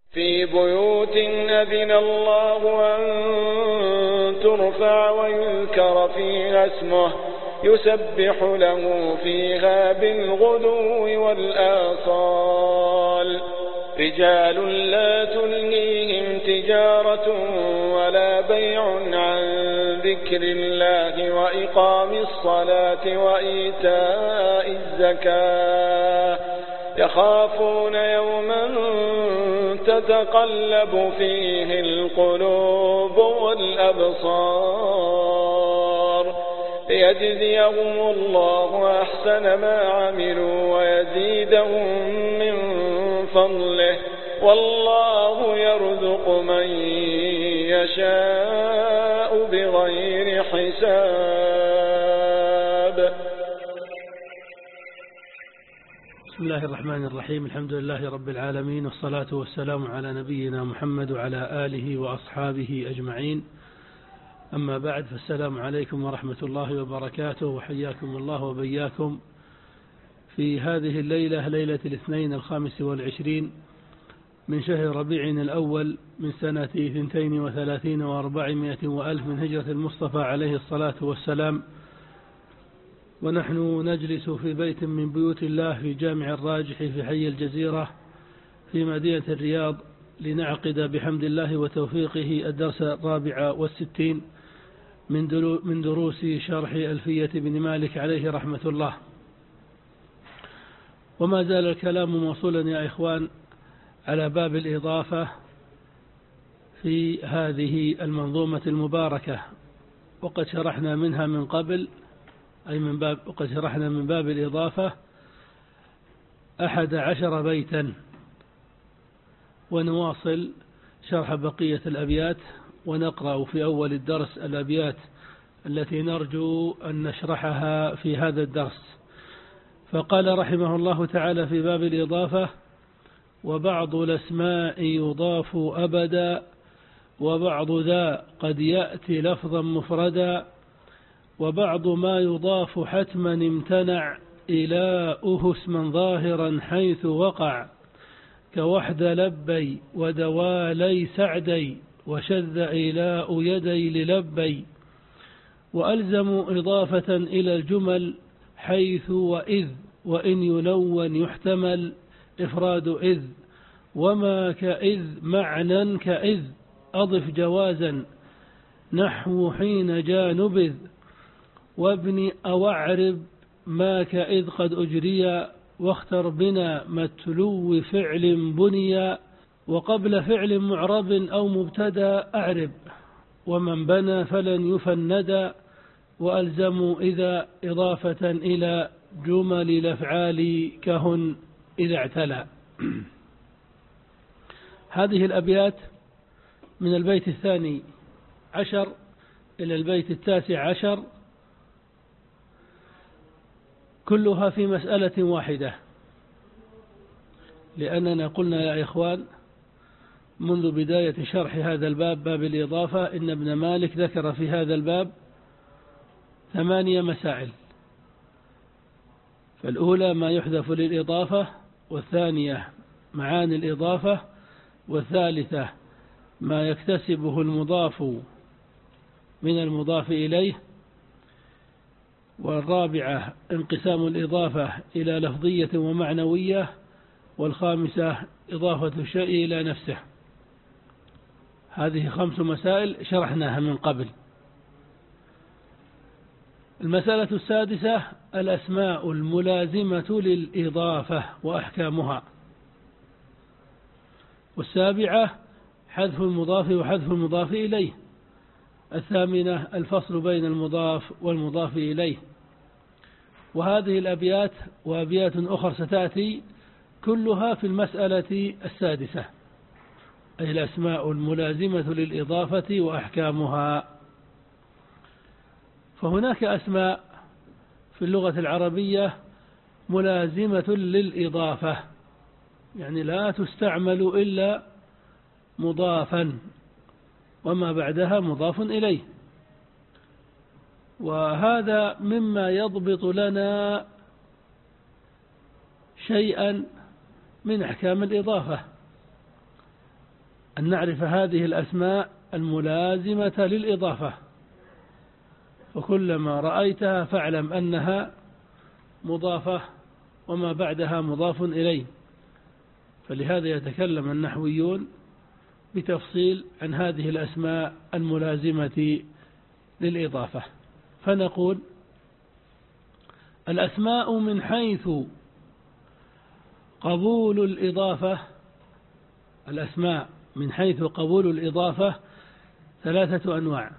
في بيوت أذن الله أن ترفع ويذكر فيها اسمه يسبح له فيها بالغدو والآصال رجال لا تلهيهم تجارة ولا بيع عن ذكر الله وإقام الصلاة وإيتاء الزكاة يخافون يوما تتقلب فيه القلوب والأبصار ليجزيهم الله أحسن ما عملوا ويزيدهم من فضله والله يرزق من يشاء بغير حساب. بسم الله الرحمن الرحيم. الحمد لله رب العالمين، والصلاة والسلام على نبينا محمد وعلى آله وأصحابه أجمعين. أما بعد، فالسلام عليكم ورحمة الله وبركاته، وحياكم الله وبياكم في هذه الليلة، ليلة الاثنين 25 من شهر ربيع الأول من سنة 32 و400 وألف من هجرة المصطفى عليه الصلاة والسلام، ونحن نجلس في بيت من بيوت الله في جامع الراجح في حي الجزيرة في مدينة الرياض لنعقد بحمد الله وتوفيقه الدرس 64 من دروس شرح ألفية بن مالك عليه رحمة الله. وما زال الكلام موصولا يا إخوان على باب الإضافة في هذه المنظومة المباركة، وقد شرحنا منها من قبل، وقد شرحنا من باب الإضافة 11 بيتا، ونواصل شرح بقية الأبيات، ونقرأ في أول الدرس الأبيات التي نرجو أن نشرحها في هذا الدرس. فقال رحمه الله تعالى في باب الإضافة: وبعض الأسماء يضاف أبدا، وبعض ذا قد يأتي لفظا مفردا، وبعض ما يضاف حتما امتنع إلاؤه اسما ظاهرا حيث وقع، كوحد لبي ودوالي سعدي وشذ إلاء يدي للبي، وألزم إضافة إلى الجمل حيث وإذ، وإن يلون يحتمل إفراد إذ، وما كإذ معنى كإذ أضف جوازا نحو حين جاء نبذ، وابن أو أعرب ما كإذ قد أجريا، واختر بنا متلو فعل بنيا، وقبل فعل معرب أو مبتدا أعرب، ومن بنى فلن يفندا، وألزموا إذا إضافة إلى جمل الأفعال كهن إذا اعتلى. هذه الأبيات من البيت 12 إلى البيت 19 كلها في مسألة واحدة، لأننا قلنا يا إخوان منذ بداية شرح هذا الباب، باب الإضافة، إن ابن مالك ذكر في هذا الباب 8 مسائل. فالأولى ما يحذف للإضافة، والثانية معاني الإضافة، والثالثة ما يكتسبه المضاف من المضاف إليه، والرابعة انقسام الإضافة إلى لفظية ومعنوية، والخامسة إضافة الشيء إلى نفسه. هذه 5 مسائل شرحناها من قبل. المسألة السادسة الأسماء الملازمة للإضافة وأحكامها. والسابعة حذف المضاف وحذف المضاف إليه. الثامنة الفصل بين المضاف والمضاف إليه. وهذه الأبيات وأبيات أخرى ستأتي كلها في المسألة السادسة، أي الأسماء الملازمة للإضافة وأحكامها. فهناك أسماء في اللغة العربية ملازمة للإضافة، يعني لا تستعمل إلا مضافا وما بعدها مضاف إليه، وهذا مما يضبط لنا شيئا من أحكام الإضافة. أن نعرف هذه الأسماء الملازمة للإضافة، فكلما رأيتها فاعلم أنها مضافة وما بعدها مضاف إليه. فلهذا يتكلم النحويون بتفصيل عن هذه الأسماء الملازمة للإضافة. فنقول الأسماء من حيث قبول الإضافة، الأسماء من حيث قبول الإضافة ثلاثة أنواع.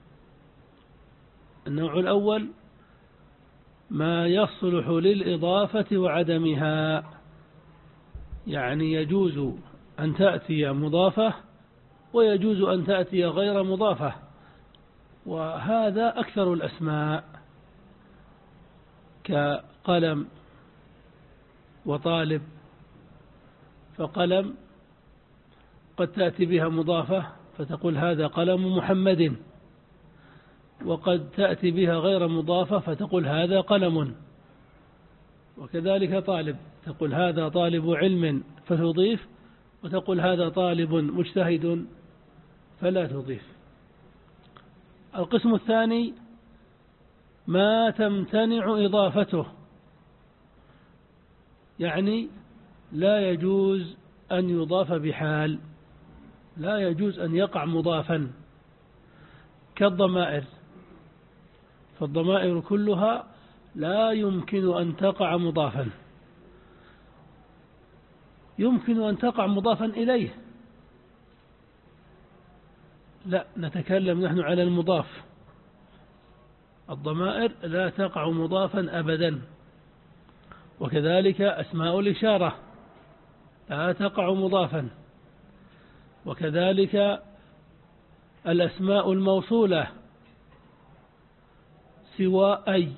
النوع الأول ما يصلح للإضافة وعدمها، يعني يجوز أن تأتي مضافة ويجوز أن تأتي غير مضافة، وهذا أكثر الأسماء كقلم وطالب. فقلم قد تأتي بها مضافة فتقول هذا قلم محمد، وقد تأتي بها غير مضافة فتقول هذا قلم. وكذلك طالب، تقول هذا طالب علم فتضيف، وتقول هذا طالب مجتهد فلا تضيف. القسم الثاني ما تمتنع إضافته، يعني لا يجوز أن يضاف بحال، لا يجوز أن يقع مضافا، كالضمائر. فالضمائر كلها لا يمكن أن تقع مضافا. يمكن أن تقع مضافا إليه، لا، نتكلم نحن على المضاف. الضمائر لا تقع مضافا أبدا. وكذلك أسماء الإشارة لا تقع مضافا، وكذلك الأسماء الموصولة سوى أي،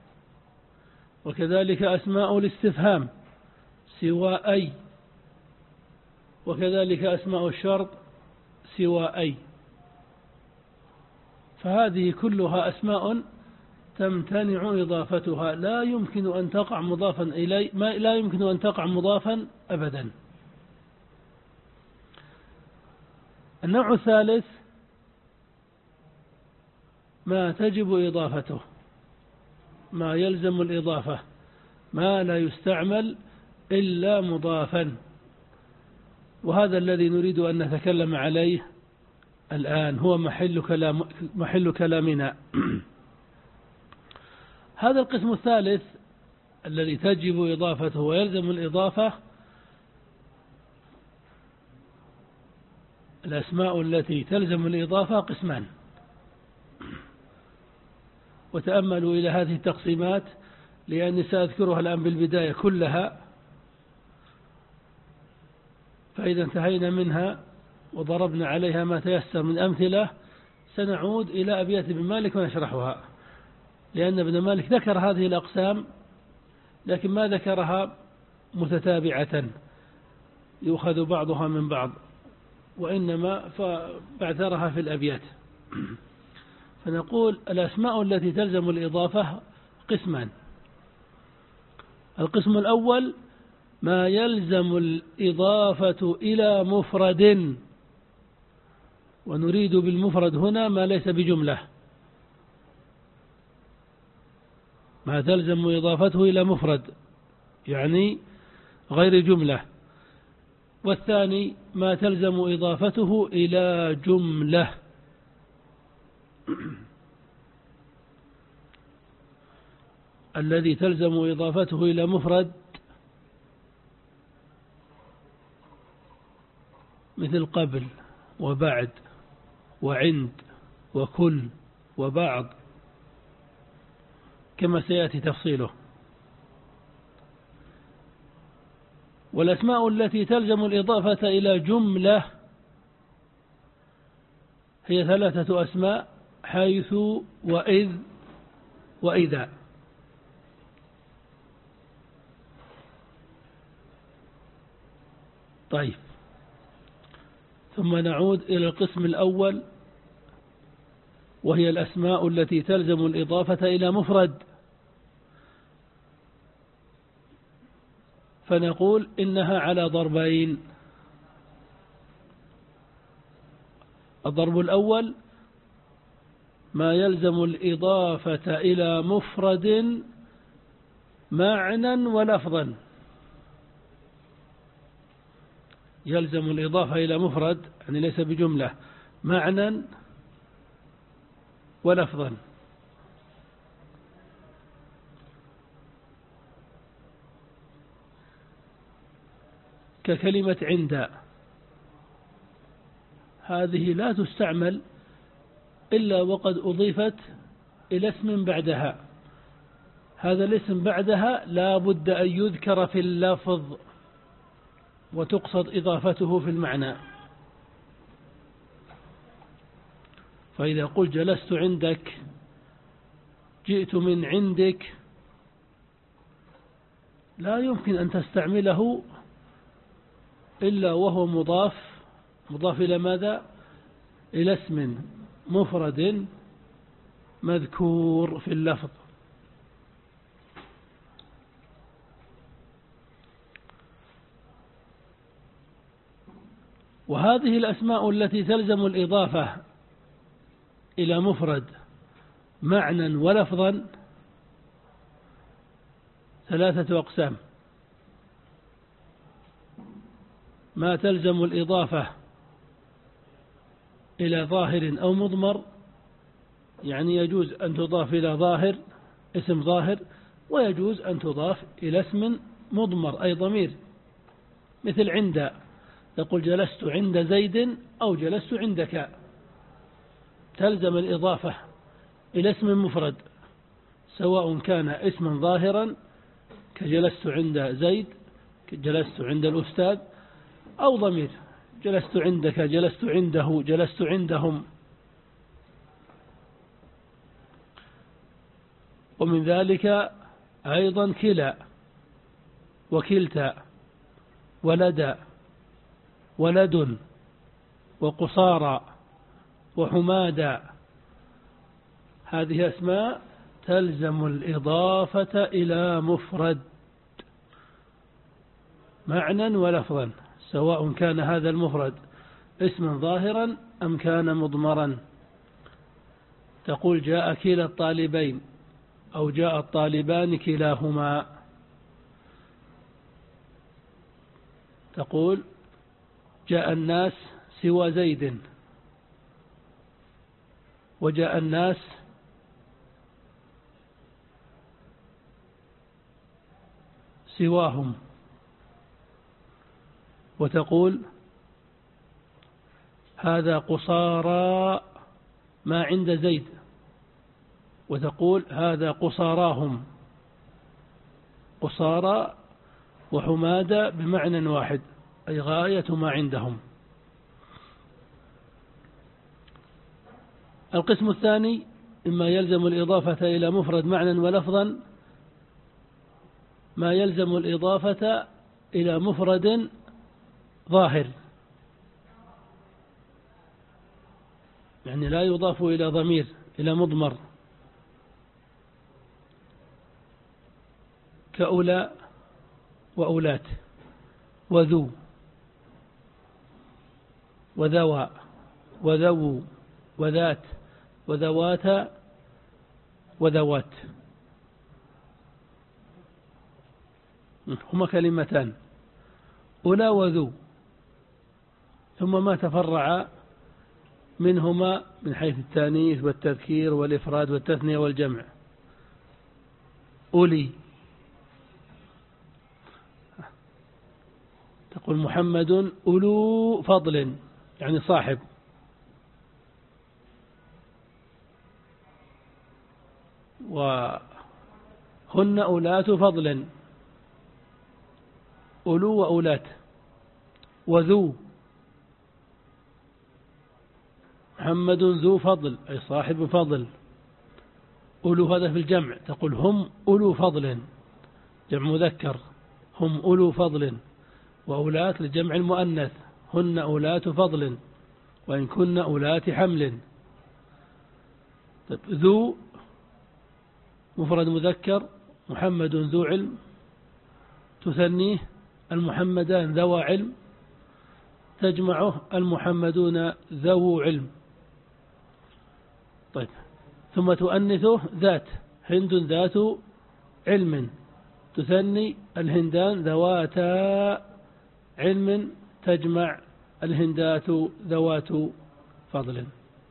وكذلك أسماء الاستفهام سوى أي، وكذلك أسماء الشرط سوى أي. فهذه كلها أسماء تمتنع إضافتها، لا يمكن أن تقع مضافا إليه، لا يمكن أن تقع مضافا أبدا. النوع الثالث ما تجب إضافته، ما يلزم الإضافة، ما لا يستعمل إلا مضافا، وهذا الذي نريد أن نتكلم عليه الآن، هو محل كلامنا. هذا القسم الثالث الذي تجب إضافته ويلزم الإضافة، الأسماء التي تلزم الإضافة قسمان، وتأملوا إلى هذه التقسيمات لأني سأذكرها الآن بالبداية كلها، فإذا انتهينا منها وضربنا عليها ما تيسر من أمثلة سنعود إلى أبيات ابن مالك ونشرحها، لأن ابن مالك ذكر هذه الأقسام لكن ما ذكرها متتابعة يؤخذ بعضها من بعض، وإنما فبعثرها في الأبيات. فنقول الأسماء التي تلزم الإضافة قسمان. القسم الأول ما يلزم الإضافة إلى مفرد، ونريد بالمفرد هنا ما ليس بجملة، ما تلزم إضافته إلى مفرد يعني غير جملة. والثاني ما تلزم إضافته إلى جملة. الذي تلزم إضافته إلى مفرد مثل قبل وبعد وعند وكل وبعض كما سيأتي تفصيله. والأسماء التي تلزم الإضافة إلى جملة هي ثلاثة أسماء: حيث وإذ وإذا. طيب، ثم نعود إلى القسم الأول وهي الأسماء التي تلزم الإضافة إلى مفرد. فنقول إنها على ضربين: الضرب الأول ما يلزم الإضافة إلى مفرد معنى ولفظا. يلزم الإضافة إلى مفرد يعني ليس بجملة، معنى ولفظا. ككلمة عند، هذه لا تستعمل إلا وقد أضيفت إلى اسم بعدها. هذا الاسم بعدها لا بد أن يذكر في اللفظ وتقصد إضافته في المعنى. فإذا قلت جلست عندك، جئت من عندك، لا يمكن أن تستعمله إلا وهو مضاف إلى ماذا؟ إلى اسم مفرد مذكور في اللفظ. وهذه الأسماء التي تلزم الإضافة إلى مفرد معنى ولفظا 3 أقسام. ما تلزم الإضافة إلى ظاهر أو مضمر، يعني يجوز أن تضاف إلى ظاهر اسم ظاهر، ويجوز أن تضاف إلى اسم مضمر أي ضمير، مثل عند، تقول جلست عند زيد أو جلست عندك، تلزم الإضافة إلى اسم مفرد سواء كان اسما ظاهرا كجلست عند زيد، جلست عند الأستاذ، أو ضمير جلست عندك، جلست عنده، جلست عندهم. ومن ذلك أيضا كلا وكلتا ولدا ولد وقصارى وحمادا، هذه أسماء تلزم الإضافة إلى مفرد معنى ولفظا، سواء كان هذا المفرد اسما ظاهرا أم كان مضمرا. تقول جاء كلا الطالبين أو جاء الطالبان كلاهما. تقول جاء الناس سوى زيد، وجاء الناس سواهم. وتقول هذا قصارى ما عند زيد، وتقول هذا قصاراهم. قصارى وحمادة بمعنى واحد أي غاية ما عندهم. القسم الثاني إما يلزم الإضافة إلى مفرد معنى ولفظا، ما يلزم الإضافة إلى مفرد ظاهر، يعني لا يضاف إلى ضمير إلى مضمر، كأولى وأولات وذو وذوى وذو وذات وذوات وذوات، هما كلمتان أولى وذو، ثم ما تفرع منهما من حيث التانيث والتذكير والإفراد والتثنية والجمع. أولي، تقول محمد أولو فضل يعني صاحب. وهن أولات فضل، أولو وأولات. وذو، محمد ذو فضل أي صاحب فضل. أولو هذا في الجمع، تقول هم أولو فضل جمع مذكر، هم أولو فضل. وأولات لجمع المؤنث، هن أولات فضل وإن كن أولات حمل. ذو مفرد مذكر، محمد ذو علم، تثنيه المحمدان ذوى علم. تجمعه المحمدون ذو علم. طيب، ثم تؤنثه ذات، هند ذات علم، تثني الهندان ذواتا علم، تجمع الهندات ذوات فضل.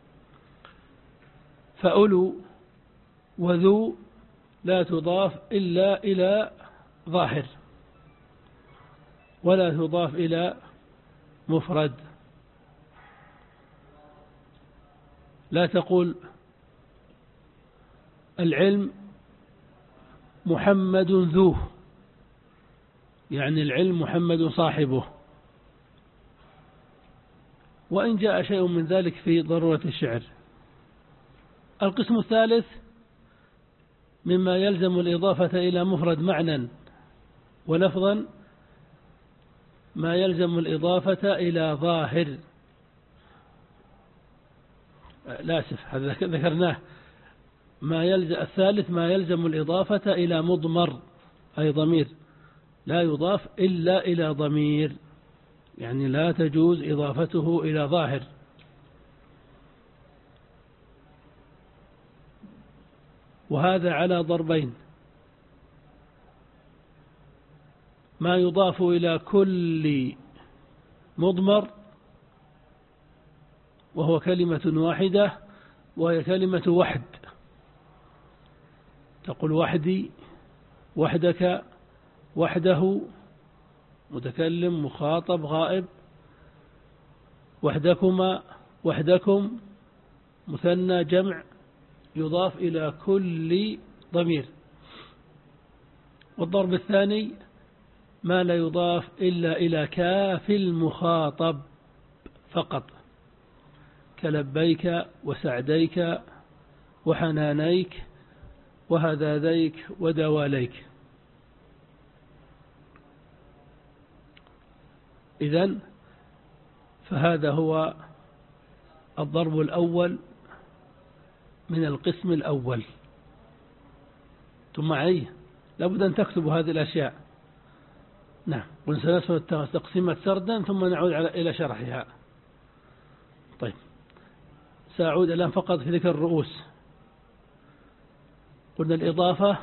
فأولو وذو لا تضاف إلا إلى ظاهر، ولا تضاف إلى مفرد. لا تقول العلم محمد ذوه، يعني العلم محمد صاحبه، وإن جاء شيء من ذلك في ضرورة الشعر. القسم الثالث مما يلزم الإضافة إلى مفرد معنى ولفظا ما يلزم الإضافة إلى ظاهر. لا أسف، هذا ذكرناه. الثالث ما يلزم الإضافة إلى مضمر، أي ضمير، لا يضاف إلا إلى ضمير، يعني لا تجوز إضافته إلى ظاهر. وهذا على ضربين: ما يضاف إلى كل مضمر وهو كلمة واحدة، وهي كلمة وحد. تقول وحدي، وحدك، وحده، متكلم، مخاطب، غائب، وحدكما، وحدكم، مثنى، جمع، يضاف إلى كل ضمير. والضرب الثاني ما لا يضاف إلا إلى كاف المخاطب فقط، كلبيك وسعديك وحنانيك وهذاذيك ودواليك. إذن فهذا هو الضرب الأول من القسم الأول. ثم معي لابد أن تكتبوا هذه الأشياء. نعم، ونسنسل تقسيمة سردا ثم نعود إلى شرحها. طيب، سأعود الآن فقط في ذكر الرؤوس. قلنا الإضافة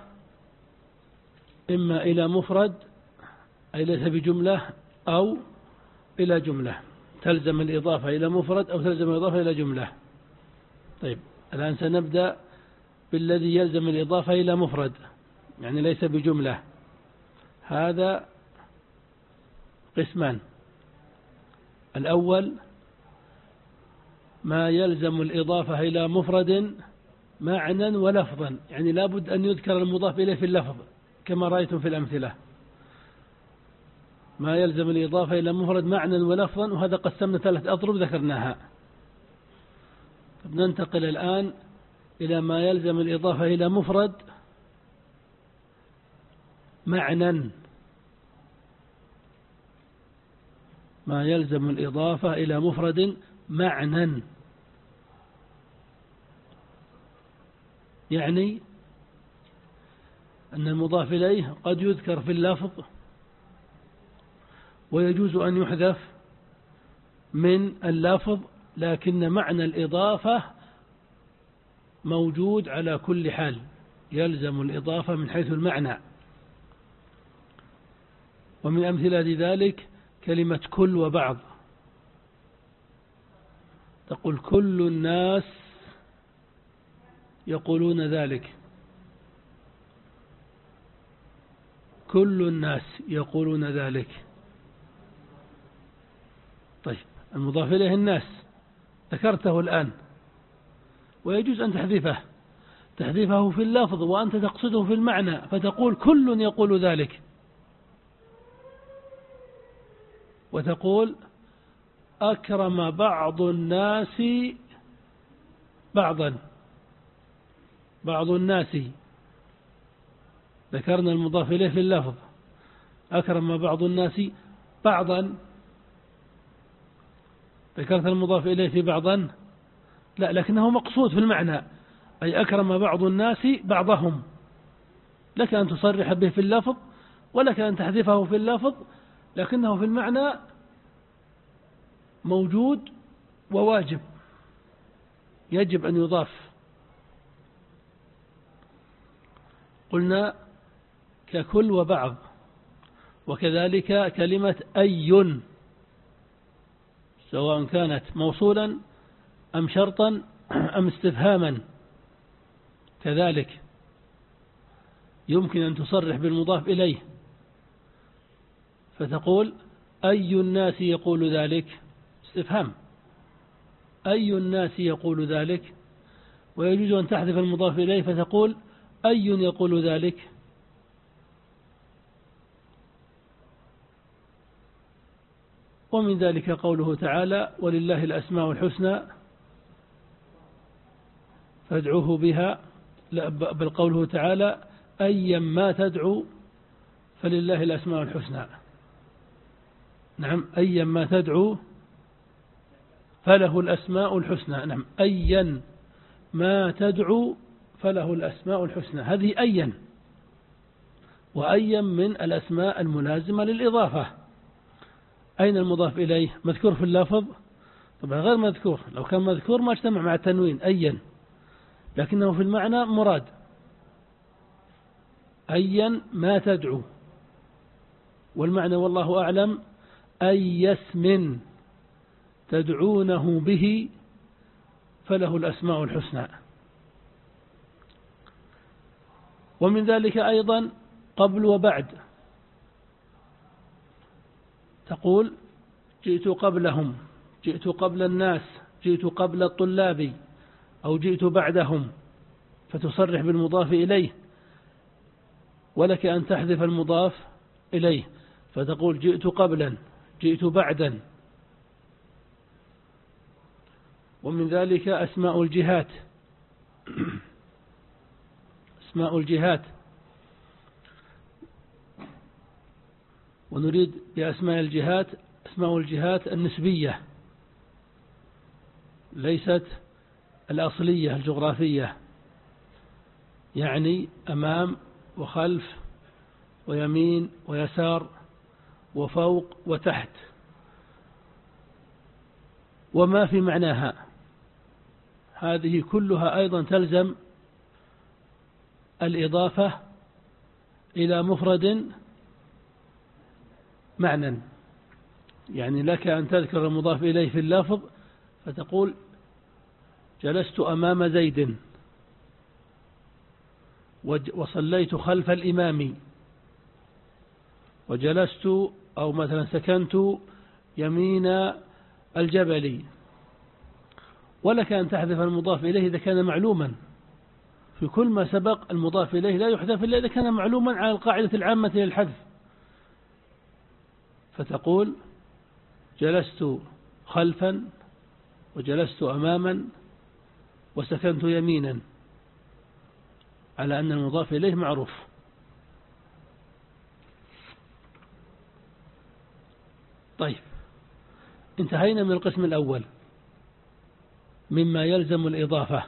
إما إلى مفرد أي ليس بجملة، أو إلى جملة، تلزم الإضافة إلى مفرد أو تلزم الإضافة إلى جملة. طيب، الآن سنبدأ بالذي يلزم الإضافة إلى مفرد، يعني ليس بجملة. هذا قسمان: الأول ما يلزم الإضافة إلى مفرد معنى ولفظا، يعني لابد أن يذكر المضاف إليه في اللفظ كما رأيتم في الأمثلة. ما يلزم الإضافة إلى مفرد معنى ولفظا، وهذا قسمنا 3 أضرب ذكرناها. ننتقل الآن إلى ما يلزم الإضافة إلى مفرد معنى. ما يلزم الإضافة إلى مفرد معنى، يعني أن المضاف إليه قد يذكر في اللفظ ويجوز أن يحذف من اللفظ، لكن معنى الإضافة موجود على كل حال. يلزم الإضافة من حيث المعنى. ومن أمثلة ذلك كلمة كل وبعض. تقول كل الناس يقولون ذلك، كل الناس يقولون ذلك. طيب، المضاف إليه الناس ذكرته الآن، ويجوز أن تحذفه في اللفظ وأنت تقصده في المعنى، فتقول كل يقول ذلك، وتقول أكرم بعض الناس بعضا، بعض الناس، ذكرنا المضاف إليه في اللفظ. أكرم بعض الناس بعضا، ذكرت المضاف إليه في بعضا؟ لا، لكنه مقصود في المعنى، أي أكرم بعض الناس بعضهم. لك أن تصرح به في اللفظ ولك أن تحذفه في اللفظ، لكنه في المعنى موجود وواجب يجب أن يضاف. قلنا ككل وبعض، وكذلك كلمة أي سواء كانت موصولا أم شرطا أم استفهاما، كذلك يمكن أن تصرح بالمضاف إليه، فتقول أي الناس يقول ذلك، استفهام، أي الناس يقول ذلك. ويجوز أن تحذف المضاف إليه فتقول أي يقول ذلك. ومن ذلك قوله تعالى ولله الأسماء الحسنى فادعوه بها، بل قوله تعالى أيا ما تدعو فلله الأسماء الحسنى. نعم، أيا ما تدعو فله الأسماء الحسنى. نعم، أيا ما تدعو فله الأسماء الحسنى، هذه أيا، وأيا من الأسماء الملازمة للإضافة. أين المضاف إليه؟ مذكور في اللفظ؟ طبعا غير مذكور، لو كان مذكور ما اجتمع مع التنوين أيا، لكنه في المعنى مراد. أيا ما تدعو، والمعنى والله أعلم أي اسم تدعونه به فله الأسماء الحسنى. ومن ذلك أيضا قبل وبعد، تقول جئت قبلهم، جئت قبل الناس، جئت قبل الطلاب، أو جئت بعدهم، فتصرح بالمضاف إليه. ولك أن تحذف المضاف إليه فتقول جئت قبلا، جئت بعدا. ومن ذلك أسماء الجهات. أسماء الجهات، ونريد بأسماء الجهات أسماء الجهات النسبية، ليست الأصلية الجغرافية، يعني أمام وخلف ويمين ويسار وفوق وتحت وما في معناها، هذه كلها أيضا تلزم الإضافة إلى مفرد معنى. يعني لك أن تذكر المضاف إليه في اللفظ فتقول جلست أمام زيد، وصليت خلف الإمام، وجلست أو مثلا سكنت يمين الجبل. ولك أن تحذف المضاف إليه إذا كان معلوما. في كل ما سبق المضاف إليه لا يحذف إلا إذا كان معلوما على القاعدة العامة للحذف، فتقول جلست خلفا، وجلست أماما، وسكنت يمينا، على أن المضاف إليه معروف. طيب، انتهينا من القسم الأول مما يلزم الإضافة،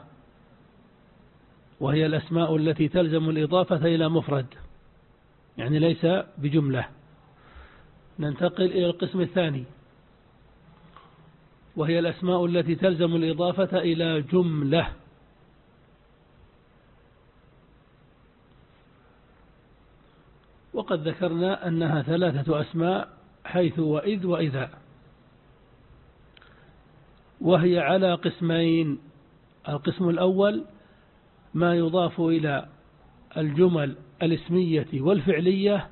وهي الأسماء التي تلزم الإضافة إلى مفرد، يعني ليس بجملة. ننتقل إلى القسم الثاني، وهي الأسماء التي تلزم الإضافة إلى جملة. وقد ذكرنا أنها 3 أسماء، حيث وإذ وإذا، وهي على قسمين. القسم الأول ما يضاف إلى الجمل الاسمية والفعلية،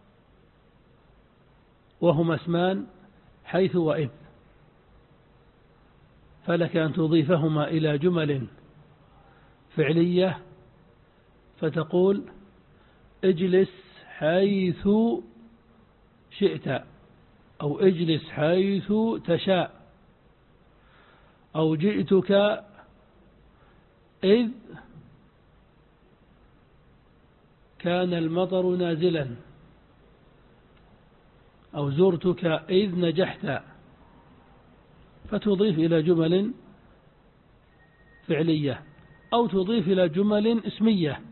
وهما اسمان حيث وإذ، فلك أن تضيفهما إلى جمل فعلية فتقول اجلس حيث شئت، أو اجلس حيث تشاء، أو جئتك إذ كان المطر نازلا، أو زرتك إذ نجحت، فتضيف إلى جمل فعلية، أو تضيف إلى جمل اسمية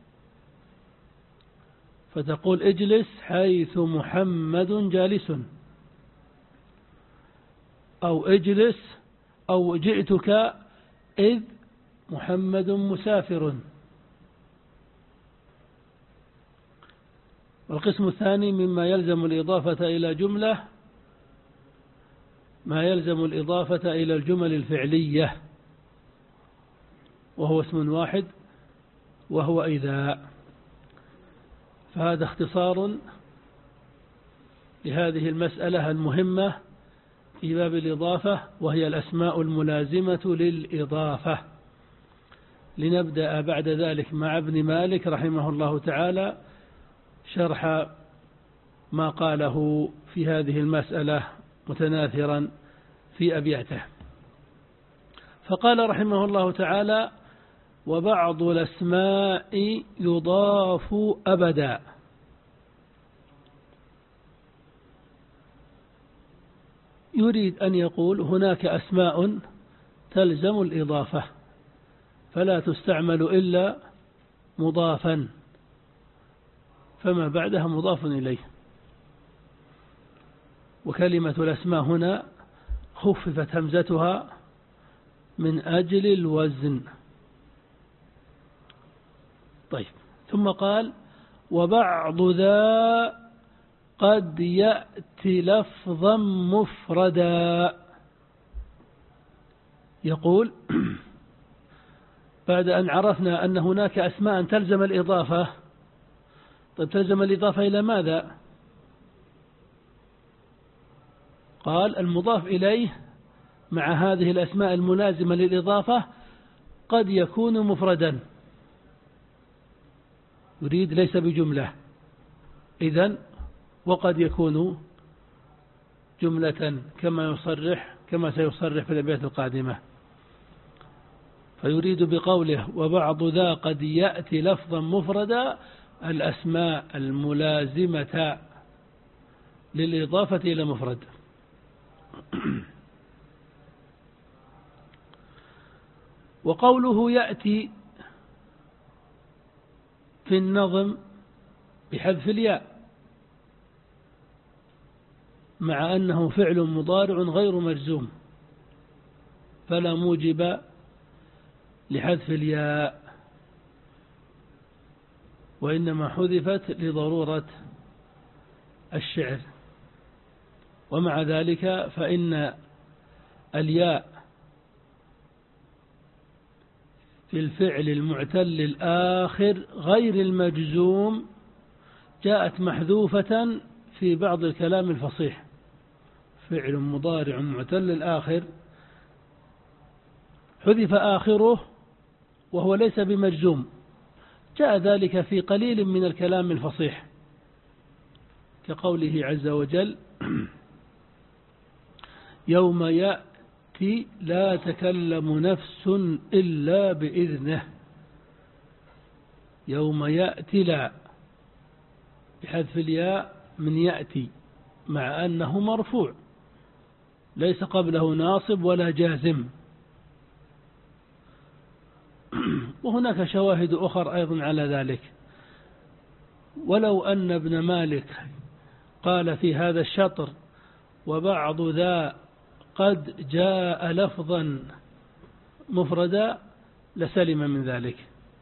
فتقول اجلس حيث محمد جالس، أو اجلس أو جئتك إذ محمد مسافر. والقسم الثاني مما يلزم الإضافة إلى جملة ما يلزم الإضافة إلى الجمل الفعلية، وهو اسم واحد وهو إذا. فهذا اختصار لهذه المسألة المهمة في باب الإضافة، وهي الأسماء الملازمة للإضافة. لنبدأ بعد ذلك مع ابن مالك رحمه الله تعالى شرح ما قاله في هذه المسألة متناثرا في أبياته. فقال رحمه الله تعالى: وبعض الأسماء يضاف أبدا. يريد أن يقول هناك أسماء تلزم الإضافة فلا تستعمل إلا مضافا، فما بعدها مضاف إليه. وكلمة الأسماء هنا خففت همزتها من أجل الوزن. طيب، ثم قال: وبعض ذا قد يأتي لفظا مفردا. يقول بعد أن عرفنا أن هناك أسماء تلزم الإضافة، طيب تلزم الإضافة إلى ماذا؟ قال: المضاف إليه مع هذه الأسماء الملازمة للإضافة قد يكون مفردا، يريد ليس بجملة، إذن وقد يكون جملة كما سيصرح في الأبيات القادمة. فيريد بقوله وبعض ذا قد يأتي لفظا مفردا الأسماء الملازمة للإضافة إلى مفرد. وقوله يأتي في النظم بحذف الياء، مع أنه فعل مضارع غير مجزوم فلا موجب لحذف الياء، وإنما حذفت لضرورة الشعر. ومع ذلك فإن الياء في الفعل المعتل الآخر غير المجزوم جاءت محذوفة في بعض الكلام الفصيح. فعل مضارع معتل الآخر حذف آخره وهو ليس بمجزوم، جاء ذلك في قليل من الكلام الفصيح، كقوله عز وجل: يوم يأتي لا تكلم نفس إلا بإذنه. يوم يأتي لا بحذف الياء من يأتي، مع أنه مرفوع ليس قبله ناصب ولا جازم. وهناك شواهد أخرى أيضا على ذلك. ولو أن ابن مالك قال في هذا الشطر وبعض ذا قد جاء لفظا مفردا لسلم من ذلك.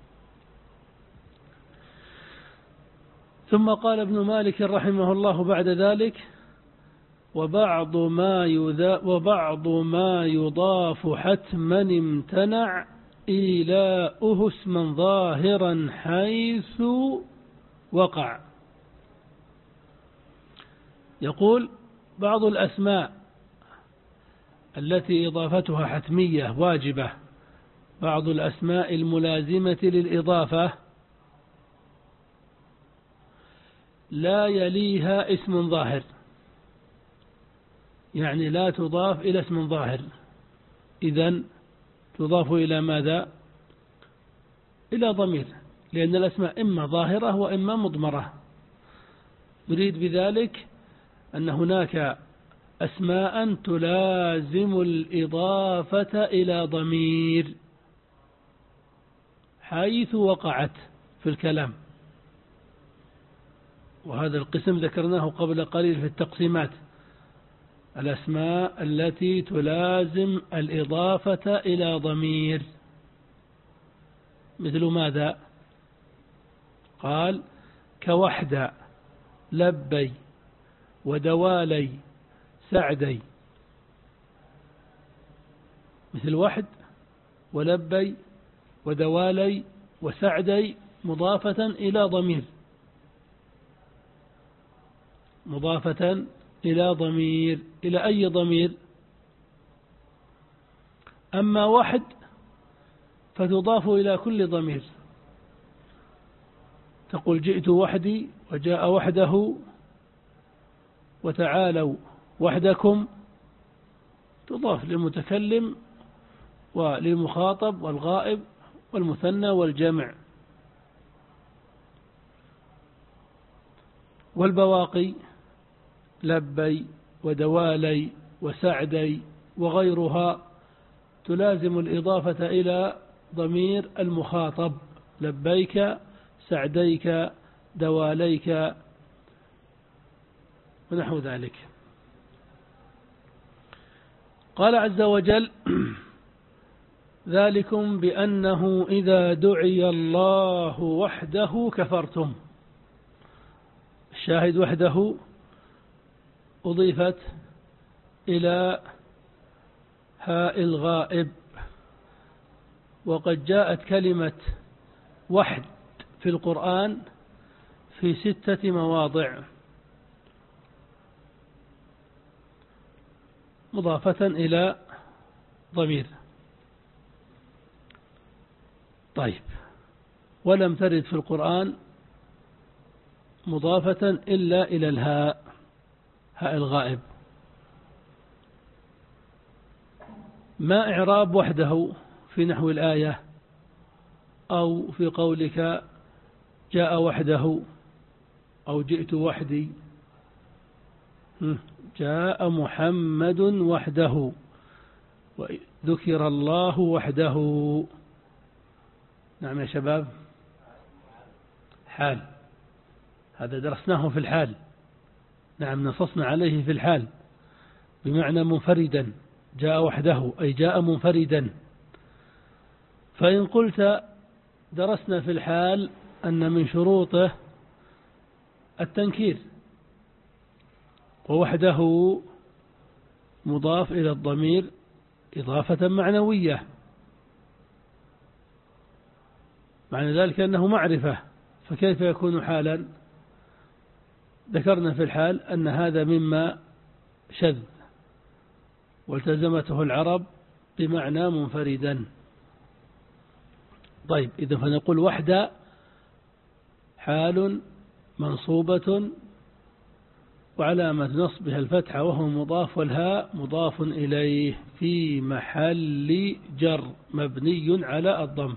ثم قال ابن مالك رحمه الله بعد ذلك: وبعض ما يضاف حتما امتنع إيلاؤه اسما ظاهرا حيث وقع. يقول: بعض الأسماء التي إضافتها حتمية واجبة، بعض الأسماء الملازمة للإضافة لا يليها اسم ظاهر، يعني لا تضاف إلى اسم ظاهر، إذن تضاف إلى ماذا؟ إلى ضمير، لأن الأسماء إما ظاهرة وإما مضمرة. يريد بذلك أن هناك أسماء تلازم الإضافة إلى ضمير حيث وقعت في الكلام، وهذا القسم ذكرناه قبل قليل في التقسيمات، الأسماء التي تلازم الإضافة إلى ضمير. مثل ماذا؟ قال كوحدة، لبي، ودوالي، سعدي. مثل وحد ولبي ودوالي وسعدي مضافة إلى ضمير، مضافة إلى ضمير. إلى أي ضمير؟ أما وحد فتضاف إلى كل ضمير، تقول جئت وحدي وجاء وحده وتعالوا وحدكم، تضاف للمتكلم وللمخاطب والغائب والمثنى والجمع. والبواقي لبي ودوالي وسعدي وغيرها تلازم الإضافة إلى ضمير المخاطب، لبيك، سعديك، دواليك، ونحو ذلك. قال عز وجل ذلكم بأنه إذا دعي الله وحده كفرتم. الشاهد وحده أضيفت إلى هاء الغائب، وقد جاءت كلمة وحد في القرآن في 6 مواضع مضافة إلى ضمير. طيب، ولم ترد في القرآن مضافة إلا إلى الهاء، هاء الغائب. ما إعراب وحده في نحو الآية أو في قولك جاء وحده أو جئت وحدي؟ جاء محمد وحده وذكر الله وحده. نعم يا شباب، حال، هذا درسناه في الحال. نعم، نصصنا عليه في الحال بمعنى منفردا. جاء وحده أي جاء منفردا. فإن قلت درسنا في الحال أن من شروطه التنكير، ووحده مضاف إلى الضمير إضافة معنوية، معنى ذلك أنه معرفة، فكيف يكون حالا؟ ذكرنا في الحال أن هذا مما شذ والتزمته العرب بمعنى منفردا. طيب، إذا فنقول وحدة حال منصوبة وعلامة نصبها الفتحة وهو مضاف، والهاء مضاف إليه في محل جر مبني على الضم.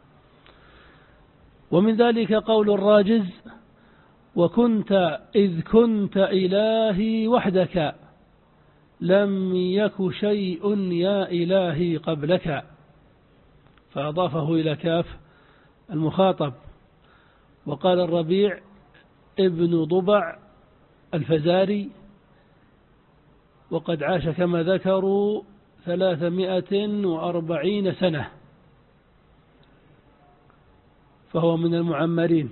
ومن ذلك قول الراجز وكنت إذ كنت إلهي وحدك لم يك شيء يا إلهي قبلك، فأضافه إلى كاف المخاطب. وقال الربيع ابن ضبع الفزاري وقد عاش كما ذكروا 340 سنة، فهو من المعمرين.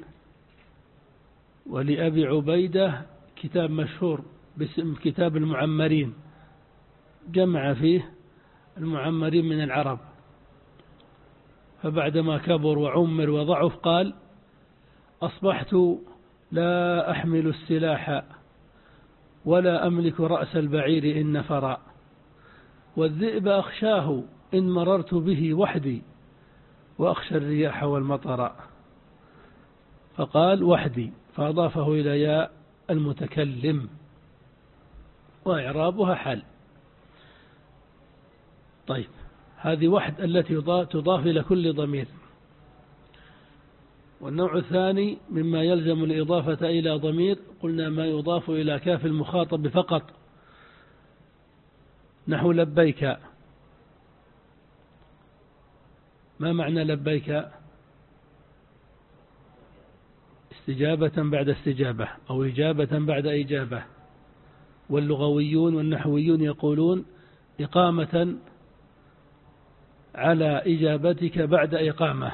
ولأبي عبيدة كتاب مشهور باسم كتاب المعمرين، جمع فيه المعمرين من العرب. فبعدما كبر وعمر وضعف قال أصبحت لا أحمل السلاح ولا أملك رأس البعير إن نفر، والذئب أخشاه إن مررت به وحدي وأخشى الرياح والمطر. فقال وحدي، فأضافه إلى ياء المتكلم، وإعرابها حال. طيب، هذه وحد التي تضاف إلى كل ضمير. والنوع الثاني مما يلزم الإضافة إلى ضمير قلنا ما يضاف إلى كاف المخاطب فقط، نحو لبيك. ما معنى لبيك؟ استجابة بعد استجابة أو إجابة بعد إجابة. واللغويون والنحويون يقولون إقامة على إجابتك بعد إقامة،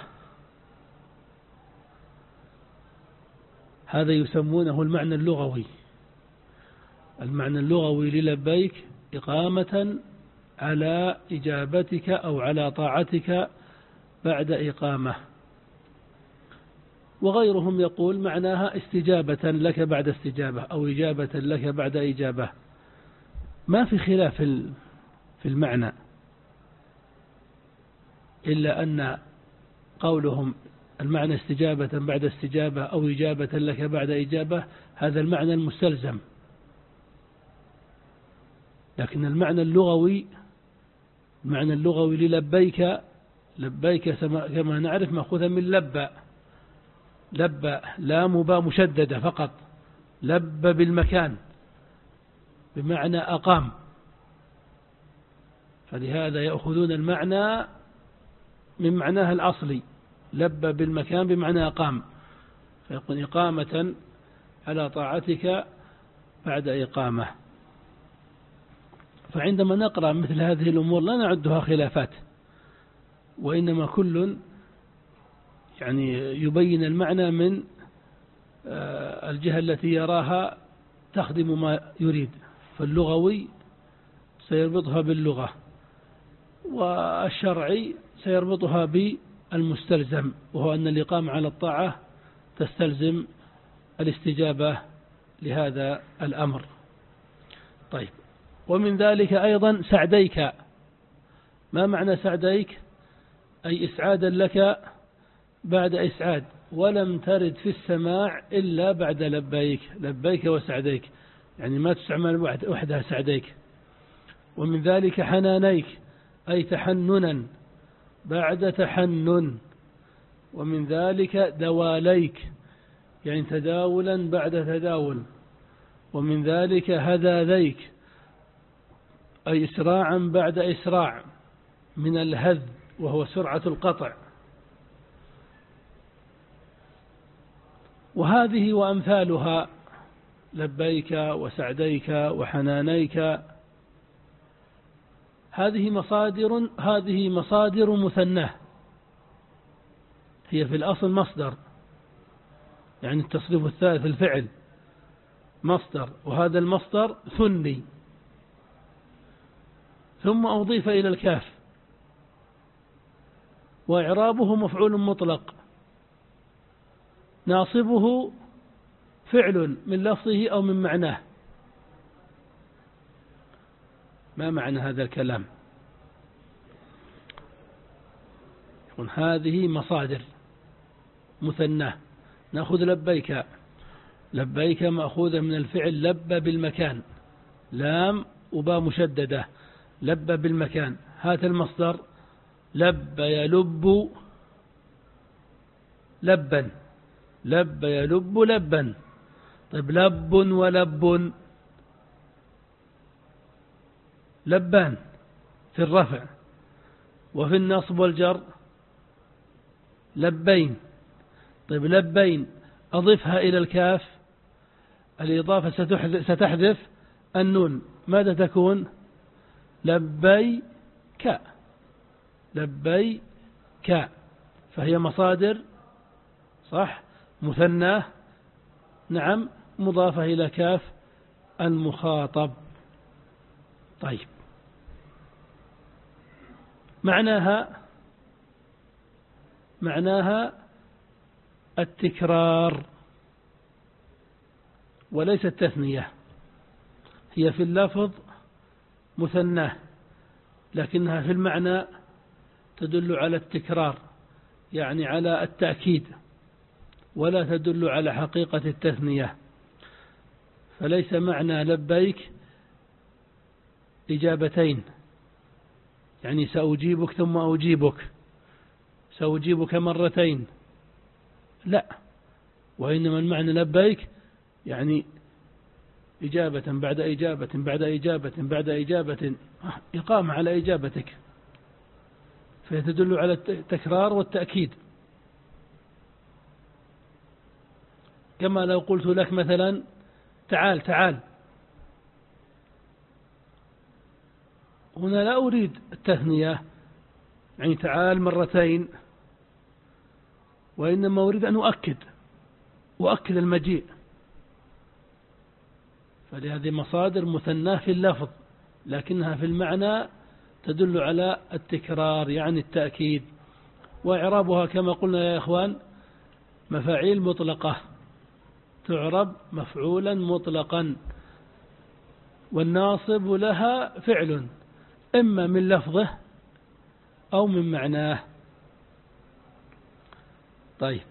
هذا يسمونه المعنى اللغوي. المعنى اللغوي للبيك إقامة على إجابتك أو على طاعتك بعد إقامة. وغيرهم يقول معناها استجابة لك بعد استجابة أو إجابة لك بعد إجابة. ما في خلاف في المعنى، إلا أن قولهم المعنى استجابة بعد استجابة أو إجابة لك بعد إجابة هذا المعنى المستلزم، لكن المعنى اللغوي للبيك، لبيك كما نعرف مأخوذا من لبى، لام وباء مشددة فقط، لبى بالمكان بمعنى أقام، فلهذا يأخذون المعنى من معناها الأصلي، لبى بالمكان بمعنى أقام، فيكون إقامة على طاعتك بعد إقامة. فعندما نقرأ مثل هذه الأمور لا نعدها خلافات، وإنما كل يعني يبين المعنى من الجهة التي يراها تخدم ما يريد، فاللغوي سيربطها باللغة، والشرعي سيربطها بالمستلزم، وهو أن الإقامة على الطاعة تستلزم الاستجابة لهذا الأمر. طيب، ومن ذلك أيضا سعديك. ما معنى سعديك؟ أي إسعادا لك بعد إسعاد، ولم ترد في السماع إلا بعد لبيك، لبيك وسعديك، يعني ما تستعمل وحدها سعديك. ومن ذلك حنانيك، أي تحننا بعد تحنن. ومن ذلك دواليك، يعني تداولا بعد تداول. ومن ذلك هذاذيك، أي إسراعا بعد إسراع، من الهذ وهو سرعة القطع. وهذه وأمثالها لبيك وسعديك وحنانيك، هذه مصادر مثناه، هي في الأصل مصدر، يعني التصريف الثالث الفعل مصدر، وهذا المصدر ثني ثم أضيف إلى الكاف، وإعرابه مفعول مطلق، ناصبه فعل من لفظه أو من معناه. ما معنى هذا الكلام؟ يقول هذه مصادر مثناه. نأخذ لبيك، لبيك مأخوذة من الفعل لبى بالمكان، لام وباء مشددة، لبى بالمكان. هذا المصدر لبى يلب لبا، لبى يلب لبا. طيب لب ولب، لبان في الرفع، وفي النصب والجر لبين. طيب لبين أضفها إلى الكاف، الإضافة ستحذف النون، ماذا تكون؟ لبيك، لبيك، فهي مصادر صح، مثناه نعم، مضافة إلى كاف المخاطب. طيب، معناها التكرار وليس التثنية. هي في اللفظ مثناه، لكنها في المعنى تدل على التكرار، يعني على التأكيد، ولا تدل على حقيقة التثنية. فليس معنى لبيك إجابتين، يعني سأجيبك ثم أجيبك، سأجيبك مرتين، لا، وإنما المعنى لبيك يعني إجابة بعد إجابة بعد إجابة بعد إجابة، إقامة على إجابتك، فيتدل على التكرار والتأكيد. كما لو قلت لك مثلا تعال تعال، هنا لا أريد التثنية يعني تعال مرتين، وإنما أريد أن أؤكد المجيء. فلهذه مصادر مثناه في اللفظ لكنها في المعنى تدل على التكرار يعني التأكيد. وإعرابها كما قلنا يا إخوان مفاعيل مطلقة، تعرب مفعولا مطلقا، والناصب لها فعل إما من لفظه أو من معناه. طيب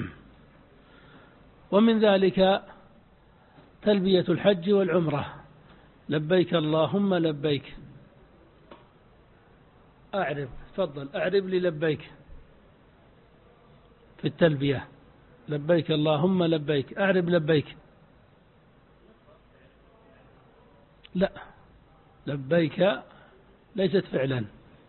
ومن ذلك تلبية الحج والعمرة، لبيك اللهم لبيك. تفضل أعرب لي لبيك في التلبية. لبيك اللهم لبيك، أعرب لبيك. لا، لبيك ليست فعلا،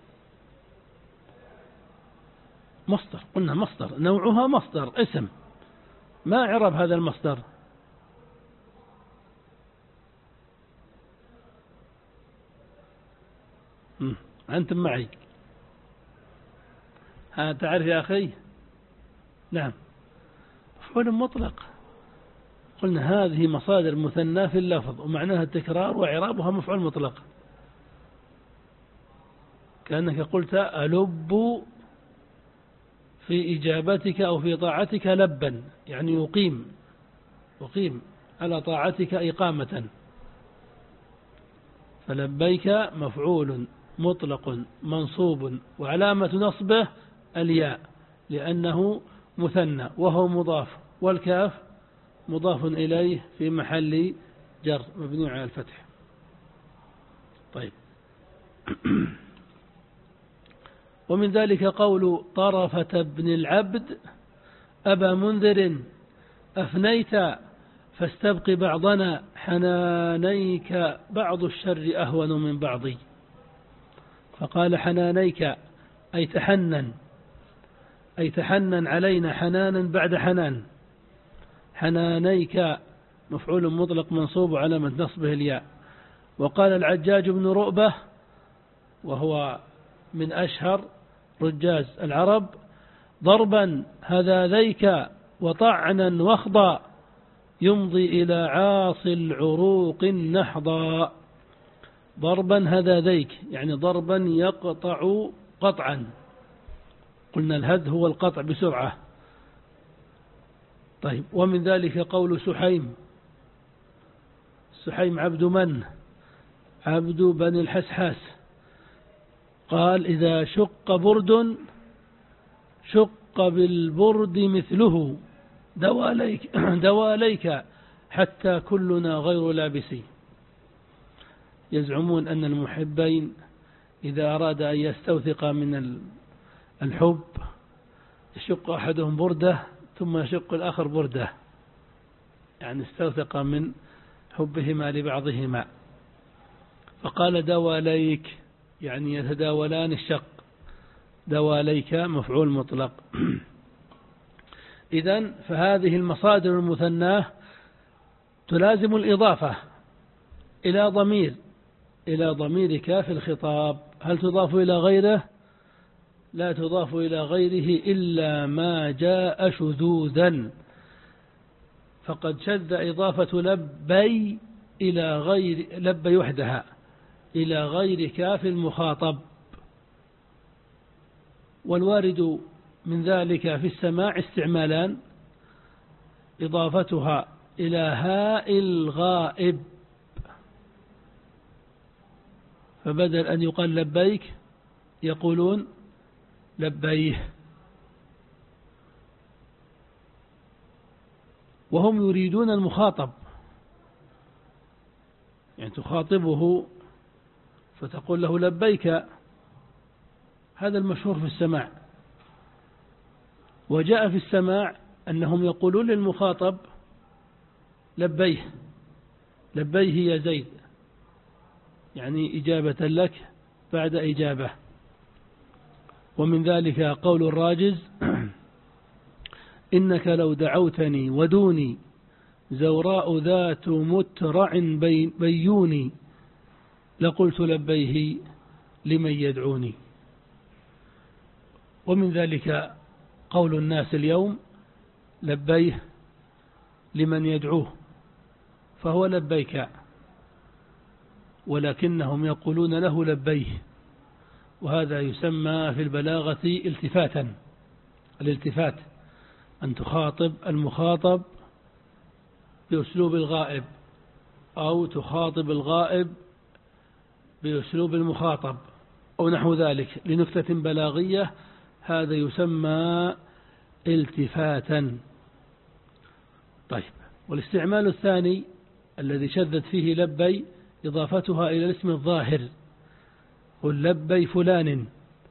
مصدر، قلنا مصدر، نوعها مصدر اسم، ما عرب هذا المصدر. أنتم معي؟ ها تعرف يا أخي؟ نعم، مفعول مطلق. قلنا هذه مصادر مثنى في اللفظ ومعناها التكرار وإعرابها مفعول مطلق. كأنك قلت ألب في إجابتك أو في طاعتك لبا، يعني يقيم على طاعتك إقامة. فلبيك مفعول مطلق منصوب وعلامة نصبه الياء لأنه مثنى وهو مضاف، والكاف مضاف إليه في محل جر مبني على الفتح. طيب ومن ذلك قول طرفة بن العبد أبا منذر أفنيت فاستبق بعضنا حنانيك بعض الشر أهون من بعضي. فقال حنانيك أي تحنن علينا حنانا بعد حنان. حنانيك مفعول مطلق منصوب علامة نصبه الياء. وقال العجاج بن رؤبة وهو من أشهر رجاز العرب ضربا هذاذيك وطعنا واخضا يمضي إلى عاصي العروق نحضا. ضربا هذاذيك يعني ضربا يقطع قطعا، قلنا الهذ هو القطع بسرعة. طيب ومن ذلك قول سحيم عبد من؟ عبد بني الحسحاس. قال إذا شق برد شق بالبرد مثله دواليك حتى كلنا غير لابسي. يزعمون أن المحبين إذا أراد أن يستوثق من الحب يشق أحدهم بردة ثم يشق الآخر بردة، يعني استوثق من حبهما لبعضهما. فقال دواليك يعني يتداولان الشق، دواليك مفعول مطلق. إذن فهذه المصادر المثناه تلازم الإضافة إلى ضمير كاف الخطاب. هل تضاف إلى غيره؟ لا تضاف إلى غيره إلا ما جاء شذوذا. فقد شذ إضافة لبي إلى غير لبي وحدها إلى غير كاف المخاطب. والوارد من ذلك في السماع استعمالان: إضافتها إلى هاء الغائب، فبدل أن يقال لبيك يقولون لبيه، وهم يريدون المخاطب، يعني تخاطبه فتقول له لبيك. هذا المشهور في السماع. وجاء في السماع أنهم يقولون للمخاطب لبيه يا زيد، يعني إجابة لك بعد إجابة. ومن ذلك قول الراجز إنك لو دعوتني ودوني زوراء ذات مترع بيوني لقلت لبيه لمن يدعوني. ومن ذلك قول الناس اليوم لبيه لمن يدعوه، فهو لبيك، ولكنهم يقولون له لبيه، وهذا يسمى في البلاغة التفاتا. الالتفات أن تخاطب المخاطب بأسلوب الغائب، أو تخاطب الغائب بأسلوب المخاطب أو نحو ذلك لنكتة بلاغية، هذا يسمى التفاتا. طيب، والاستعمال الثاني الذي شذت فيه لبي إضافتها إلى الاسم الظاهر، قل لبي فلان،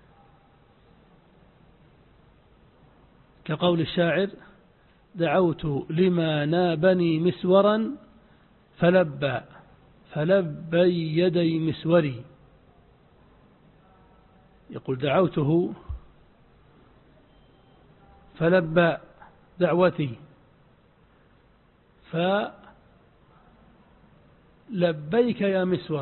كقول الشاعر دعوت لما نابني مسورا فلبي يدي مسوري. يقول دعوته فلبى دعوتي، فلبيك يا مسور،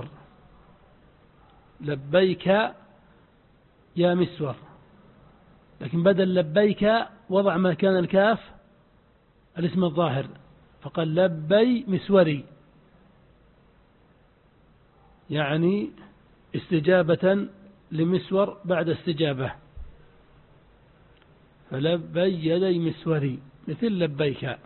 لبيك يا مسور، لكن بدل لبيك وضع مكان الكاف الاسم الظاهر، فقال لبي مسوري، يعني استجابة لمسور بعد استجابة، فلبي يدي مسوري مثل لبيك.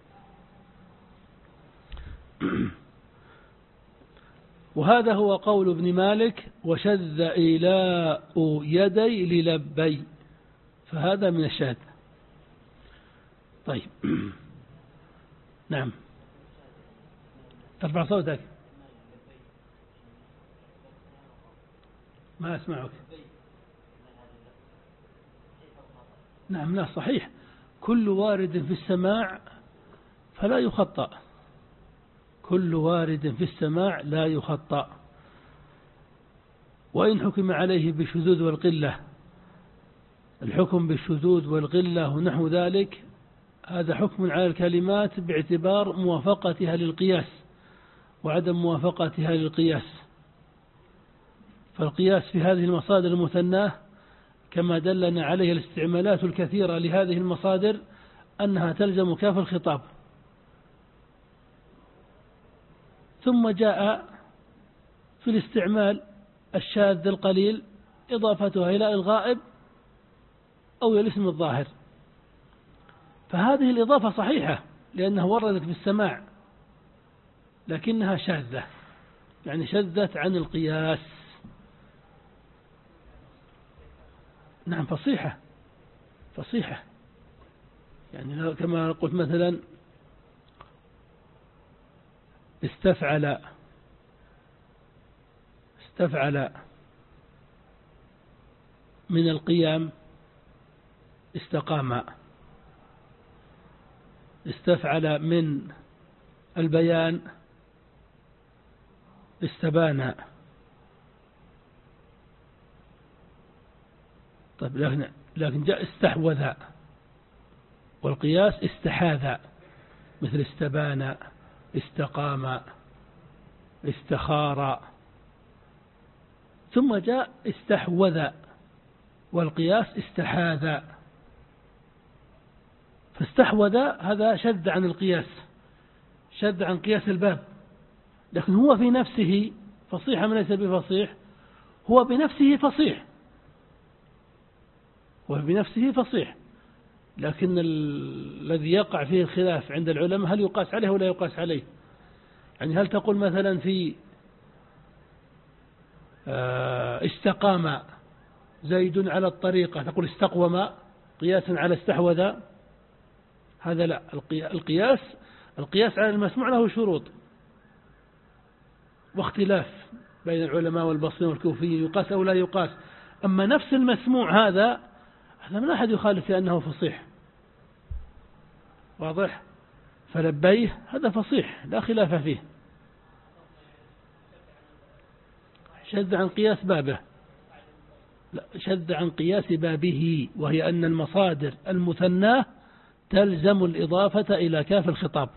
وهذا هو قول ابن مالك وشذ إيلاء يدي للبي، فهذا من الشاذ. طيب نعم، ترفع صوتك، ما أسمعك. نعم، لا صحيح، كل وارد في السماع فلا يخطأ، كل وارد في السماع لا يخطأ. وإن حكم عليه بالشذوذ والقلة، الحكم بالشذوذ والقلة ونحو ذلك هذا حكم على الكلمات باعتبار موافقتها للقياس وعدم موافقتها للقياس. فالقياس في هذه المصادر المثناه كما دلنا عليه الاستعمالات الكثيرة لهذه المصادر أنها تلزم كاف الخطاب. ثم جاء في الاستعمال الشاذ القليل إضافتها إلى الغائب أو إلى الاسم الظاهر، فهذه الإضافة صحيحة لأنها وردت في السماع، لكنها شاذة، يعني شذت عن القياس. نعم، فصيحة، فصيحة، يعني كما قلت مثلا استفعل من القيام استقام، استفعل من البيان استبان. طيب، لكن جاء استحوذ، والقياس استحاذ، مثل استبان، استقام، استخار. ثم جاء استحوذ، والقياس استحاذ. فاستحوذ هذا شذ عن القياس، شذ عن قياس الباب، لكن هو في نفسه فصيح أم ليس بفصيح؟ هو بنفسه فصيح، هو بنفسه فصيح، لكن الذي يقع فيه الخلاف عند العلماء هل يقاس عليه ولا يقاس عليه. يعني هل تقول مثلا في استقام زيد على الطريقة تقول استقوم قياسا على استحوذ؟ هذا لا، القياس على المسموع له شروط واختلاف بين العلماء والبصريين والكوفيين، يقاس أو لا يقاس. أما نفس المسموع هذا من أحد يخالف في أنه فصيح، واضح؟ فلبيه هذا فصيح لا خلاف فيه، شذ عن قياس بابه، لا، شذ عن قياس بابه، وهي أن المصادر المثناه تلزم الإضافة إلى كاف الخطاب،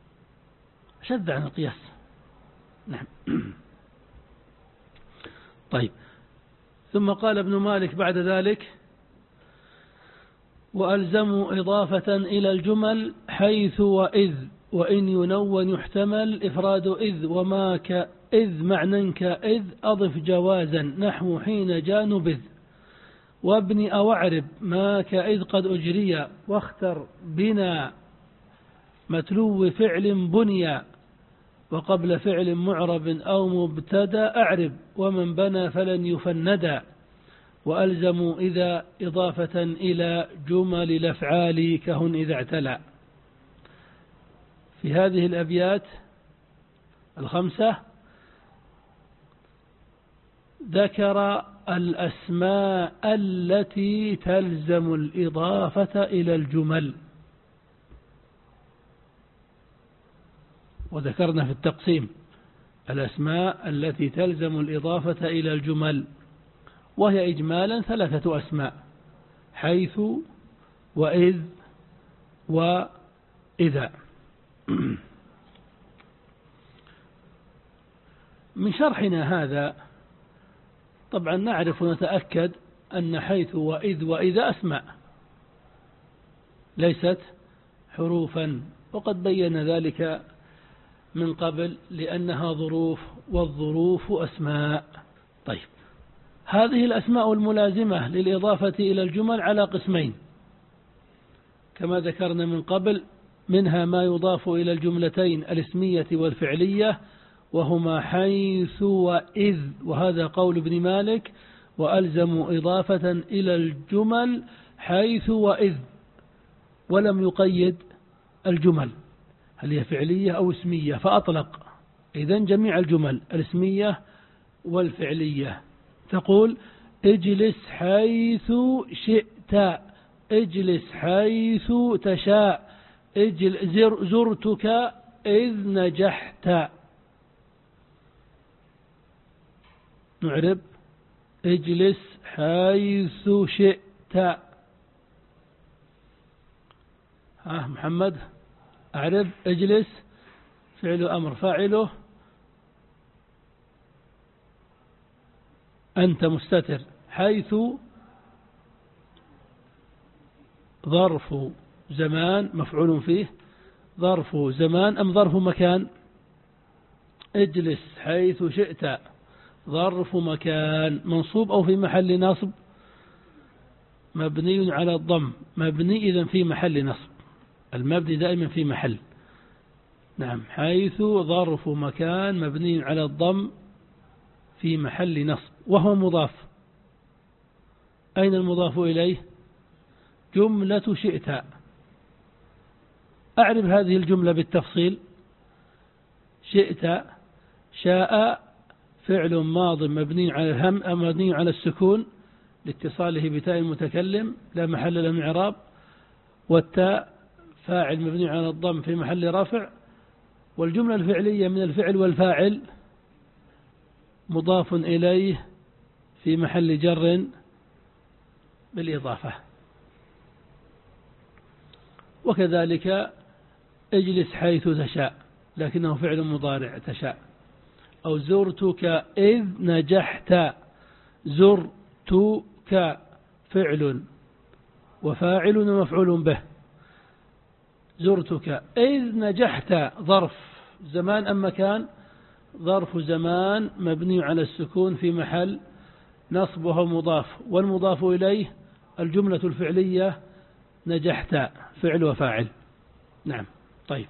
شذ عن القياس. نعم. طيب، ثم قال ابن مالك بعد ذلك: وألزموا إضافة إلى الجمل حيث وإذ، وإن ينون يحتمل إفراد إذ، وما كإذ معنى كإذ أضف جوازا نحو حين جاء نبذ، وابن أو اعرب ما كإذ قد أجري، واختر بنا متلو فعل بنيا، وقبل فعل معرب أو مبتدا أعرب، ومن بنى فلن يفندا، وألزموا إذا إضافة إلى جمل الأفعال كهن إذا اعتلى. في هذه الأبيات الخمسة ذكر الأسماء التي تلزم الإضافة إلى الجمل، وذكرنا في التقسيم الأسماء التي تلزم الإضافة إلى الجمل، وهي إجمالا 3 أسماء: حيث وإذ وإذا. من شرحنا هذا طبعا نعرف ونتأكد أن حيث وإذ وإذا أسماء ليست حروفا، وقد بين ذلك من قبل لأنها ظروف، والظروف أسماء. طيب، هذه الأسماء الملازمة للإضافة إلى الجمل على قسمين كما ذكرنا من قبل: منها ما يضاف إلى الجملتين الاسمية والفعلية، وهما حيث وإذ، وهذا قول ابن مالك: وألزموا إضافة إلى الجمل حيث وإذ، ولم يقيد الجمل هل هي فعلية أو اسمية فأطلق. إذن جميع الجمل الاسمية والفعلية. تقول: اجلس حيث شئت، اجلس حيث تشاء، زرتك إذ نجحت. نعرب: اجلس حيث شئت. محمد أعرب: اجلس فعل أمر فاعله أنت مستتر، حيث ظرف زمان مفعول فيه، ظرف زمان أم ظرف مكان؟ اجلس حيث شئت ظرف مكان، منصوب أو في محل نصب؟ مبني على الضم، مبني إذن في محل نصب، المبني دائما في محل. نعم، حيث ظرف مكان مبني على الضم في محل نصب، وهو مضاف. أين المضاف إليه؟ جملة شئت. أعرف هذه الجملة بالتفصيل. شئت، شاء فعل ماض مبني على الهم أو مبني على السكون لاتصاله بتاء المتكلم لا محل له من إعراب، والتاء فاعل مبني على الضم في محل رفع، والجملة الفعلية من الفعل والفاعل مضاف إليه في محل جر بالإضافة. وكذلك اجلس حيث تشاء لكنه فعل مضارع تشاء، أو زرتك إذ نجحت، زرتك فعل وفاعل ومفعول به، زرتك إذ نجحت ظرف زمان أم مكان؟ ظرف زمان مبني على السكون في محل نصب وهو مضاف، والمضاف إليه الجملة الفعلية نجحت فعل وفاعل. نعم. طيب،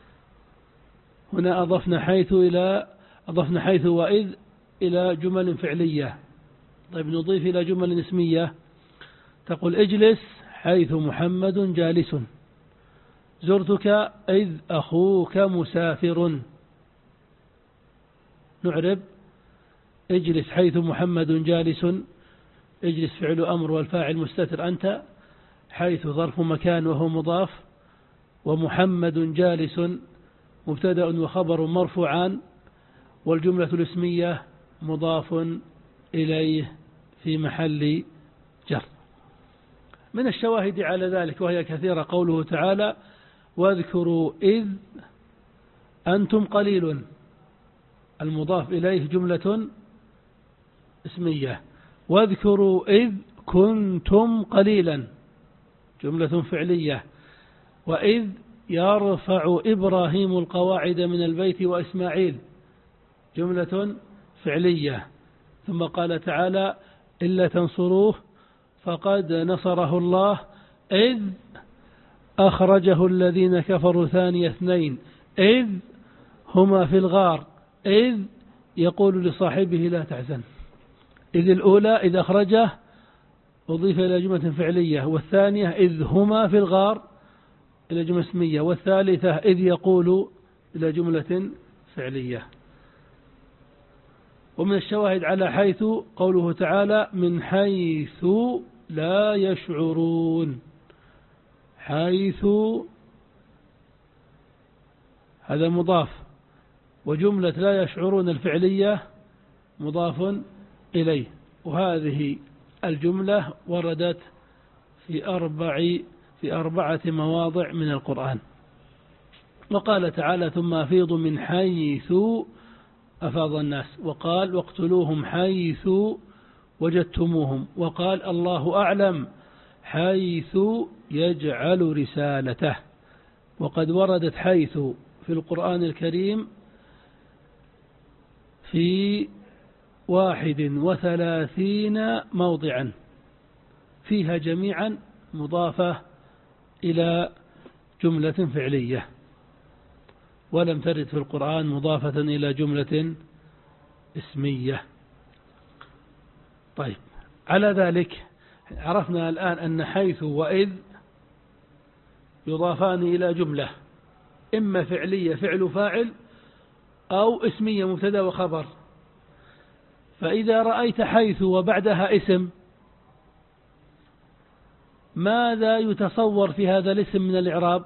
هنا أضفنا حيث وإذ إلى جمل فعلية. طيب، نضيف إلى جمل اسمية. تقول: اجلس حيث محمد جالس، زرتك إذ أخوك مسافر. نعرب: اجلس حيث محمد جالس، اجلس فعل أمر والفاعل مستتر أنت، حيث ظرف مكان وهو مضاف، ومحمد جالس مبتدأ وخبر مرفوعان، والجملة الاسمية مضاف إليه في محل جر. من الشواهد على ذلك وهي كثيرة قوله تعالى: واذكروا إذ أنتم قليل، المضاف إليه جملة اسمية. واذكروا إذ كنتم قليلا جملة فعلية. وإذ يرفع إبراهيم القواعد من البيت وإسماعيل جملة فعلية. ثم قال تعالى إلا تنصروه فقد نصره الله إذ أخرجه الذين كفروا ثاني اثنين إذ هما في الغار إذ يقول لصاحبه لا تحزن. إذ الأولى إذ أخرجه أضيف إلى جملة فعلية، والثانية إذ هما في الغار إلى جملة اسمية، والثالثة إذ يقول إلى جملة فعلية. ومن الشواهد على حيث قوله تعالى من حيث لا يشعرون. حيث هذا مضاف، وجملة لا يشعرون الفعلية مضاف إليه. وهذه الجملة وردت في 4 مواضع من القرآن. وقال تعالى ثم أفيضوا من حيث أفاض الناس، وقال واقتلوهم حيث وجدتموهم، وقال الله أعلم حيث يجعل رسالته. وقد وردت حيث في القرآن الكريم في 31 موضعا، فيها جميعا مضافة إلى جملة فعلية، ولم ترد في القرآن مضافة إلى جملة اسمية. طيب، على ذلك عرفنا الآن أن حيث وإذ يضافان إلى جملة إما فعلية فعل فاعل أو اسمية مبتدا وخبر. فإذا رأيت حيث وبعدها اسم، ماذا يتصور في هذا الاسم من الإعراب؟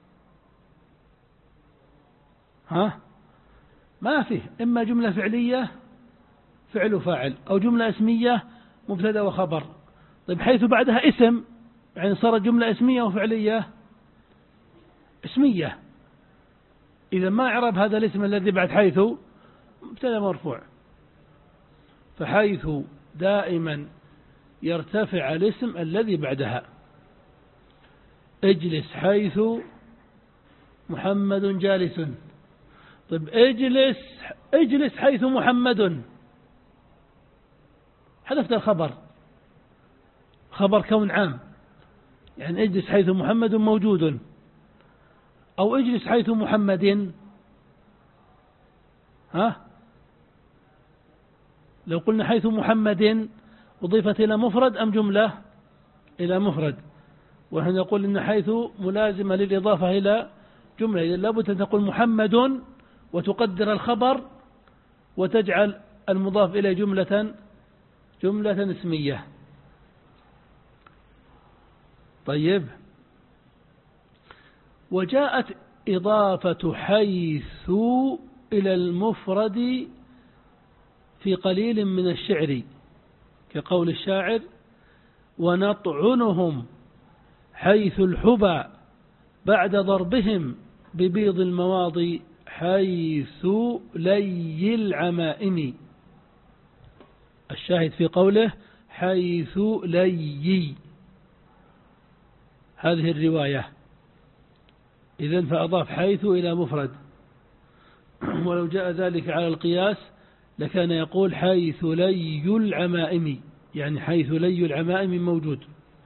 ما فيه، إما جملة فعلية فعل فاعل أو جملة اسمية مبتدا وخبر. طيب حيث بعدها اسم، يعني صارت جملة اسمية وفعلية اسمية. إذا ما إعراب هذا الاسم الذي بعد حيث؟ مبتدا مرفوع. فحيث دائما يرتفع الاسم الذي بعدها. اجلس حيث محمد جالس. طيب اجلس حيث محمد، حذفت الخبر، خبر كون عام، يعني اجلس حيث محمد موجود، أو اجلس حيث محمد. لو قلنا حيث محمد أضيفت إلى مفرد أم جملة؟ إلى مفرد. ونحن نقول إن حيث ملازمة للإضافة إلى جملة، إذا لابد أن تقول محمد وتقدر الخبر وتجعل المضاف إلى جملة اسمية. طيب، وجاءت إضافة حيث إلى المفرد في قليل من الشعر، كقول الشاعر ونطعنهم حيث الحبى بعد ضربهم ببيض المواضي حيث لي العمائم. الشاهد في قوله حيث لي، هذه الرواية. إذن فأضاف حيث إلى مفرد. ولو جاء ذلك على القياس لكان يقول حيث لي العمائم، يعني حيث لي العمائم موجود.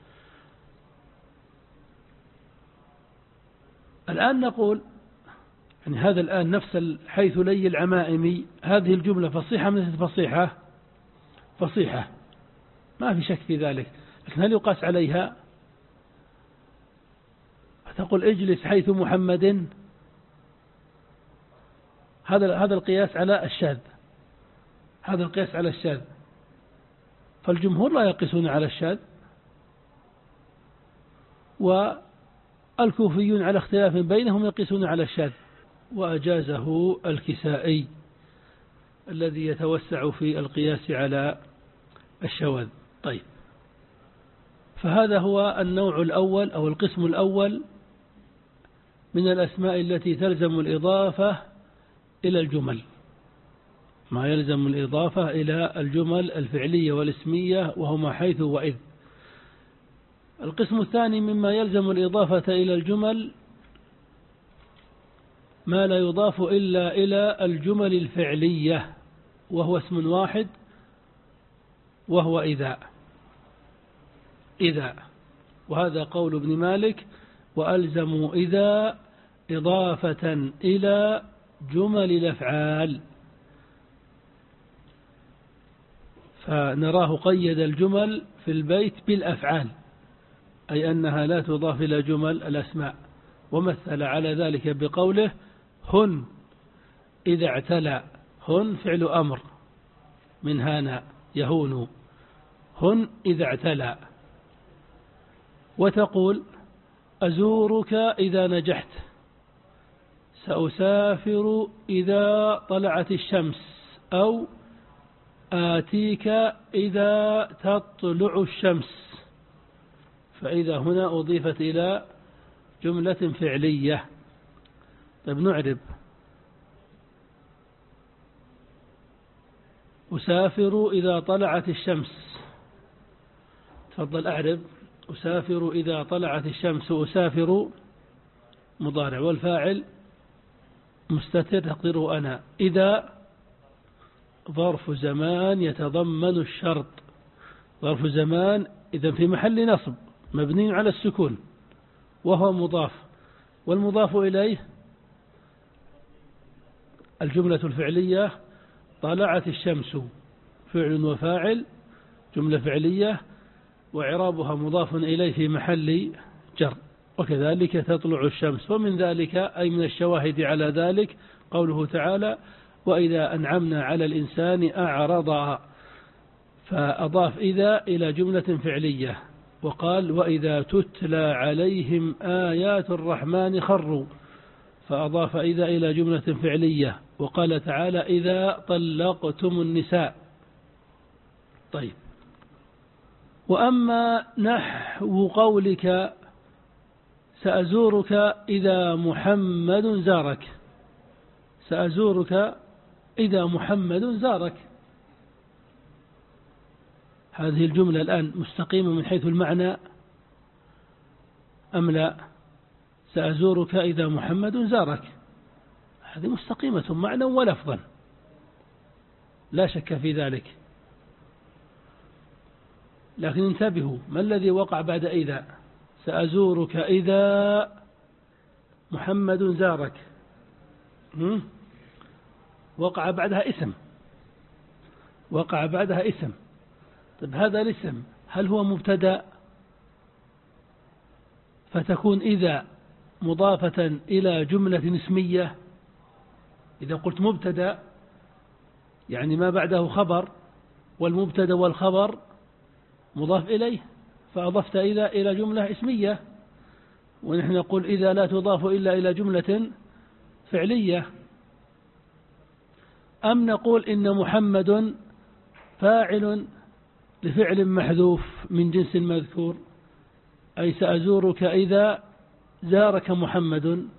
الآن نقول يعني هذا الآن نفس حيث لي العمائم، هذه الجملة فصيحة من فصيحة؟ فصيحة، ما في شك في ذلك. لكن هل يقاس عليها؟ تقول اجلس حيث محمد، هذا القياس على الشاذ، هذا القياس على الشاذ. فالجمهور لا يقيسون على الشاذ، والكوفيون على اختلاف بينهم يقيسون على الشاذ. وأجازه الكسائي الذي يتوسع في القياس على الشواذ. طيب، فهذا هو النوع الأول أو القسم الأول من الأسماء التي تلزم الإضافة إلى الجمل. ما يلزم الإضافة إلى الجمل الفعلية والاسمية وهما حيث وإذ. القسم الثاني مما يلزم الإضافة إلى الجمل ما لا يضاف إلا إلى الجمل الفعلية وهو اسم واحد وهو إذا، وهذا قول ابن مالك: وألزموا إذا إضافة إلى جمل الأفعال. فنراه قيد الجمل في البيت بالأفعال، أي أنها لا تضاف إلى جمل الأسماء، ومثل على ذلك بقوله: هن إذا اعتلى. هن فعل أمر من هانا يهون، هن إذا اعتلى. وتقول: أزورك إذا نجحت، سأسافر إذا طلعت الشمس، أو آتيك إذا تطلع الشمس. فإذا هنا أضيفت إلى جملة فعلية. طيب نعرب: أسافر إذا طلعت الشمس. تفضل أعرب: أسافر إذا طلعت الشمس. أسافر مضارع والفاعل مستتر تقديره أنا. إذا ظرف زمان يتضمن الشرط، ظرف زمان إذا في محل نصب مبني على السكون وهو مضاف، والمضاف إليه الجملة الفعلية طلعت الشمس، فعل وفاعل جملة فعلية وعرابها مضاف إليه في محل جر. وكذلك تطلع الشمس. ومن ذلك أي من الشواهد على ذلك قوله تعالى: وإذا أنعمنا على الإنسان أعرض، فأضاف إذا إلى جملة فعلية. وقال: وإذا تتلى عليهم آيات الرحمن خروا، فأضاف إذا إلى جملة فعلية. وقال تعالى: إذا طلقتم النساء. طيب، وأما نحو قولك: سأزورك إذا محمد زارك، سأزورك إذا محمد زارك، هذه الجملة الآن مستقيمة من حيث المعنى أم لا؟ سأزورك إذا محمد زارك، هذه مستقيمة معنى ولفظا لا شك في ذلك. لكن انتبهوا، ما الذي وقع بعد إذا؟ سأزورك إذا محمد زارك، وقع بعدها اسم، وقع بعدها اسم. طيب هذا الاسم هل هو مبتدأ؟ فتكون إذا مضافة إلى جملة اسمية. إذا قلت مبتدأ يعني ما بعده خبر، والمبتدأ والخبر مضاف إليه، فأضفت إذا إلى جملة اسمية. ونحن نقول إذا لا تضاف إلا إلى جملة فعلية. أم نقول إن محمد فاعل لفعل محذوف من جنس المذكور، أي سأزورك إذا زارك محمد.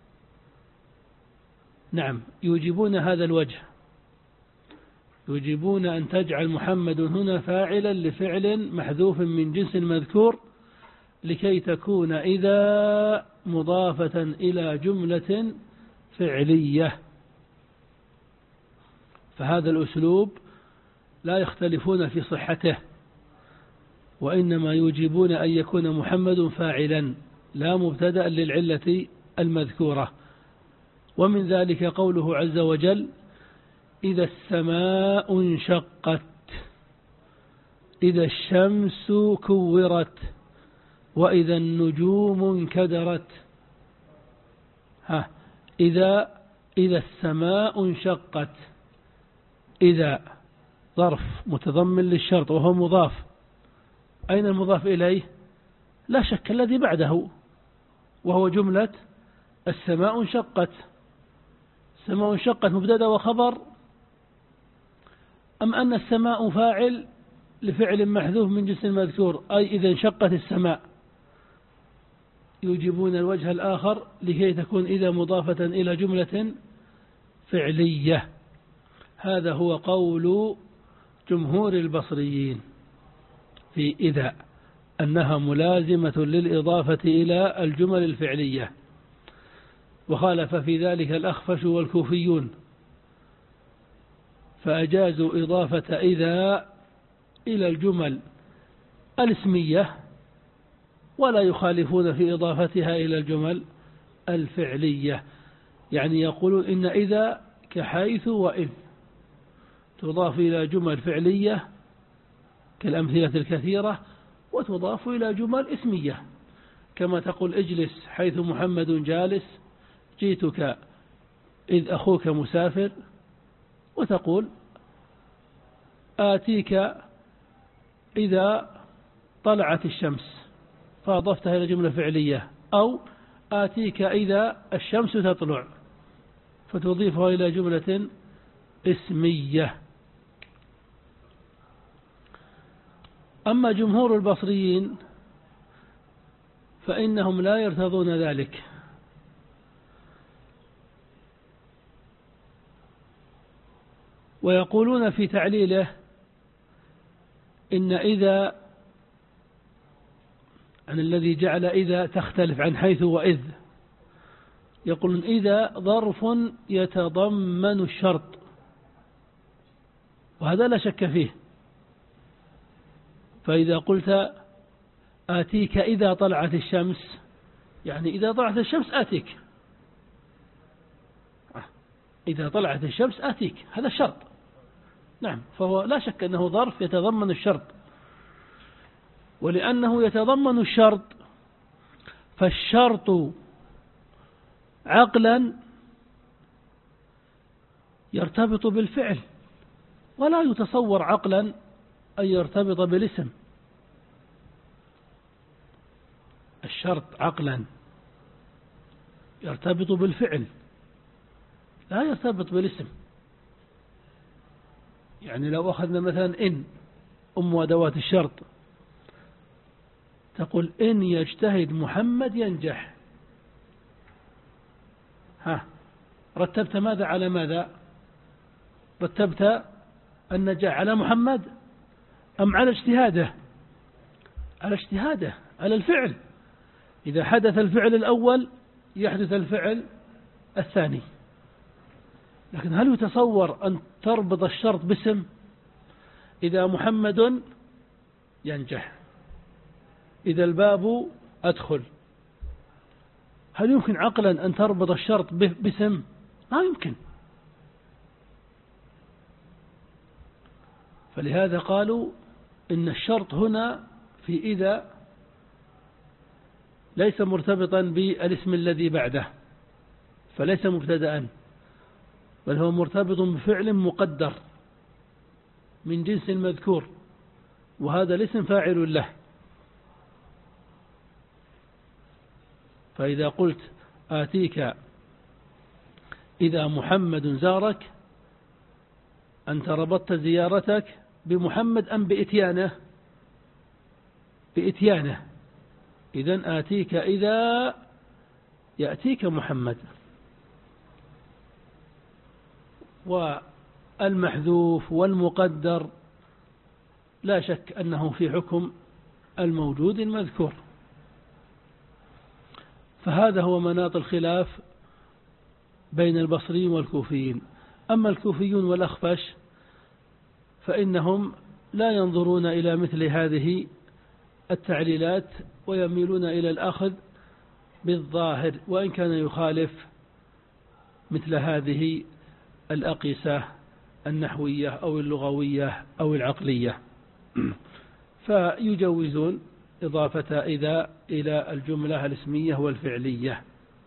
نعم، يوجبون هذا الوجه، يوجبون أن تجعل محمد هنا فاعلا لفعل محذوف من جنس المذكور، لكي تكون إذا مضافة إلى جملة فعلية. فهذا الأسلوب لا يختلفون في صحته، وإنما يوجبون أن يكون محمد فاعلا لا مبتدأ للعلة المذكورة. ومن ذلك قوله عز وجل: إذا السماء انشقت، إذا الشمس كورت، وإذا النجوم انكدرت. إذا السماء انشقت، إذا ظرف متضمن للشرط وهو مضاف. أين المضاف إليه؟ لا شك الذي بعده، وهو جملة السماء انشقت. السماء انشقت مبتدأ وخبر، أم أن السماء فاعل لفعل محذوف من جنس المذكور، أي إذا انشقت السماء؟ يوجبون الوجه الآخر لكي تكون إذا مضافة إلى جملة فعلية. هذا هو قول جمهور البصريين في إذا، أنها ملازمة للإضافة إلى الجمل الفعلية. وخالف في ذلك الأخفش والكوفيون، فأجازوا إضافة إذا إلى الجمل الاسمية، ولا يخالفون في إضافتها إلى الجمل الفعلية. يعني يقولون إن إذا كحيث وإذ تضاف إلى جمل فعلية كالأمثلة الكثيرة، وتضاف إلى جمل اسمية، كما تقول اجلس حيث محمد جالس، جئتك إذ أخوك مسافر، وتقول آتيك إذا طلعت الشمس، فأضفتها إلى جملة فعلية، أو آتيك إذا الشمس تطلع، فتضيفها إلى جملة اسمية. أما جمهور البصريين فإنهم لا يرتضون ذلك، ويقولون في تعليله إن إذا عن الذي جعل إذا تختلف عن حيث وإذ، يقولون إذا ظرف يتضمن الشرط، وهذا لا شك فيه. فإذا قلت آتيك إذا طلعت الشمس، يعني إذا طلعت الشمس آتيك، إذا طلعت الشمس آتيك، هذا شرط. نعم، فهو لا شك أنه ظرف يتضمن الشرط، ولأنه يتضمن الشرط فالشرط عقلا يرتبط بالفعل، ولا يتصور عقلا أن يرتبط بالاسم. الشرط عقلا يرتبط بالفعل، لا يرتبط بالاسم. يعني لو أخذنا مثلا إن أم أدوات الشرط، تقول إن يجتهد محمد ينجح، رتبت ماذا على ماذا؟ رتبت النجاح على محمد أم على اجتهاده؟ على اجتهاده، على الفعل. إذا حدث الفعل الأول يحدث الفعل الثاني. لكن هل يتصور أن تربط الشرط باسم؟ إذا محمد ينجح، إذا الباب أدخل، هل يمكن عقلا أن تربط الشرط باسم؟ ما يمكن. فلهذا قالوا إن الشرط هنا في إذا ليس مرتبطا بالاسم الذي بعده، فليس مبتدأ، بل هو مرتبط بفعل مقدر من جنس المذكور، وهذا الاسم فاعل له. فإذا قلت آتيك إذا محمد زارك، أنت ربطت زيارتك بمحمد أم بإتيانه؟ بإتيانه. إذن آتيك إذا يأتيك محمد. والمحذوف والمقدر لا شك أنه في حكم الموجود المذكور. فهذا هو مناط الخلاف بين البصريين والكوفيين. أما الكوفيون والأخفش فإنهم لا ينظرون إلى مثل هذه التعليلات، ويميلون إلى الأخذ بالظاهر، وإن كان يخالف مثل هذه الأقيسة النحوية أو اللغوية أو العقلية. فيجوزون إضافة إذا إلى الجملة الاسمية والفعلية.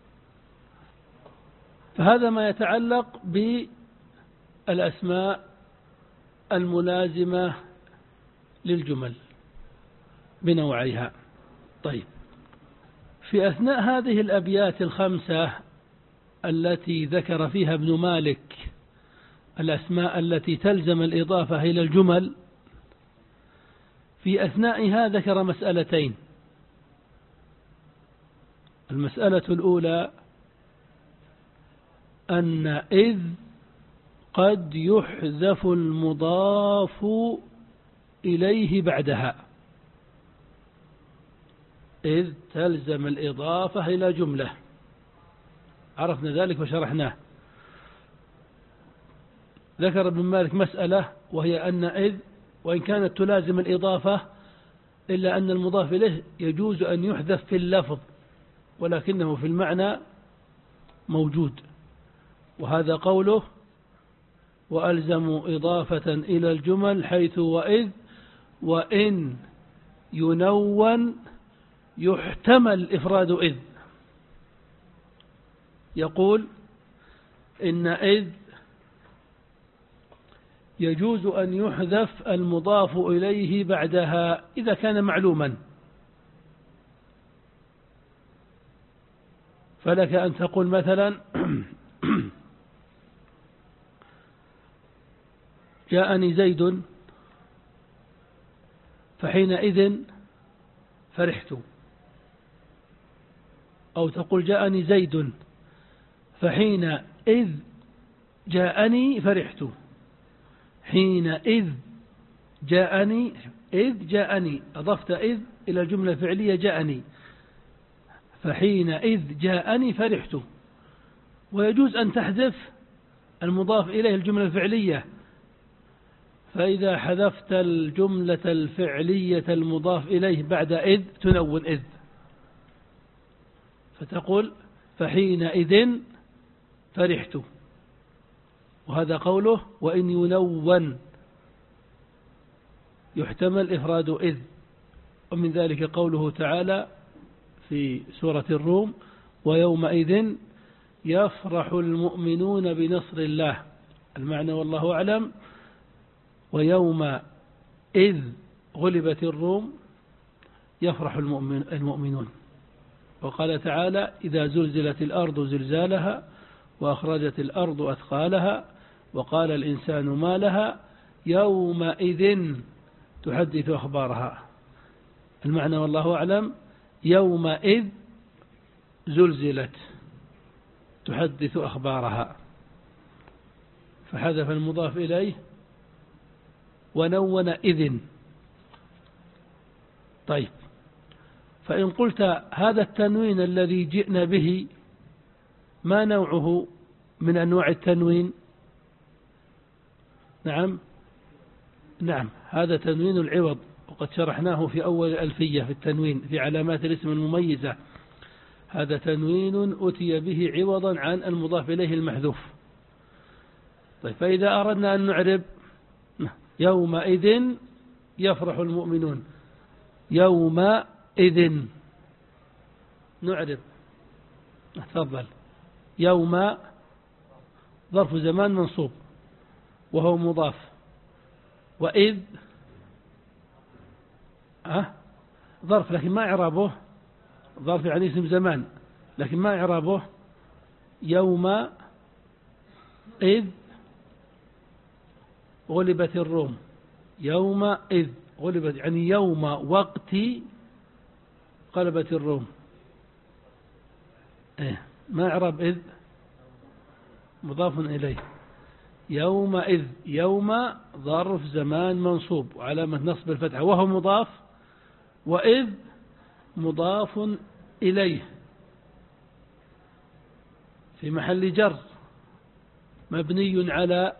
فهذا ما يتعلق بالأسماء الملازمة للجمل بنوعيها. طيب، في أثناء هذه الأبيات الخمسة التي ذكر فيها ابن مالك الأسماء التي تلزم الإضافة إلى الجمل، في أثنائها ذكر مسألتين. المسألة الأولى أن إذ قد يحذف المضاف إليه بعدها، إذ تلزم الإضافة إلى جملة، عرفنا ذلك وشرحناه. ذكر ابن مالك مسألة، وهي أن إذ وإن كانت تلازم الإضافة إلا أن المضاف إليه يجوز أن يحذف في اللفظ ولكنه في المعنى موجود، وهذا قوله وألزموا إضافة إلى الجمل حيث وإذ وإن ينون يحتمل إفراد إذ. يقول إن إذ يجوز أن يحذف المضاف إليه بعدها إذا كان معلوما، فلك أن تقول مثلا جاءني زيد فحينئذ فرحت، أو تقول جاءني زيد فحينئذ جاءني فرحت، حينئذ جاءني، إذ جاءني أضفت إذ إلى الجملة الفعلية جاءني، فحينئذ جاءني فرحت. ويجوز أن تحذف المضاف إليه الجملة الفعلية، فإذا حذفت الجملة الفعلية المضاف إليه بعد إذ تنون إذ، فتقول فحينئذ فرحت، وهذا قوله وإن ينون يحتمل إفراد إذ. ومن ذلك قوله تعالى في سورة الروم ويومئذ يفرح المؤمنون بنصر الله، المعنى والله أعلم ويوم إذ غلبت الروم يفرح المؤمنون. وقال تعالى إذا زلزلت الأرض زلزالها وأخرجت الأرض أثقالها وقال الإنسان ما لها يومئذ تحدث أخبارها، المعنى والله أعلم يومئذ زلزلت تحدث أخبارها، فحذف المضاف إليه ونون إذن. طيب، فإن قلت هذا التنوين الذي جئنا به ما نوعه من أنواع التنوين؟ نعم هذا تنوين العوض، وقد شرحناه في أول الألفية في التنوين في علامات الاسم المميزة. هذا تنوين أتي به عوضا عن المضاف إليه المحذوف. طيب، فإذا أردنا أن نعرب يومئذ يفرح المؤمنون، يومئذ نعرب، تفضل. يوم ظرف زمان منصوب وهو مضاف، وإذ ظرف لكن ما إعرابه، ظرف يعني اسم زمان لكن ما إعرابه. يوم إذ غلبت الروم، يوم إذ غلبت يعني يوم وقت غلبت الروم. ما إعراب إذ؟ مضاف إليه. يوم إذ، يوم ظرف زمان منصوب وعلامة نصب الفتحة وهو مضاف، وإذ مضاف إليه في محل جر مبني على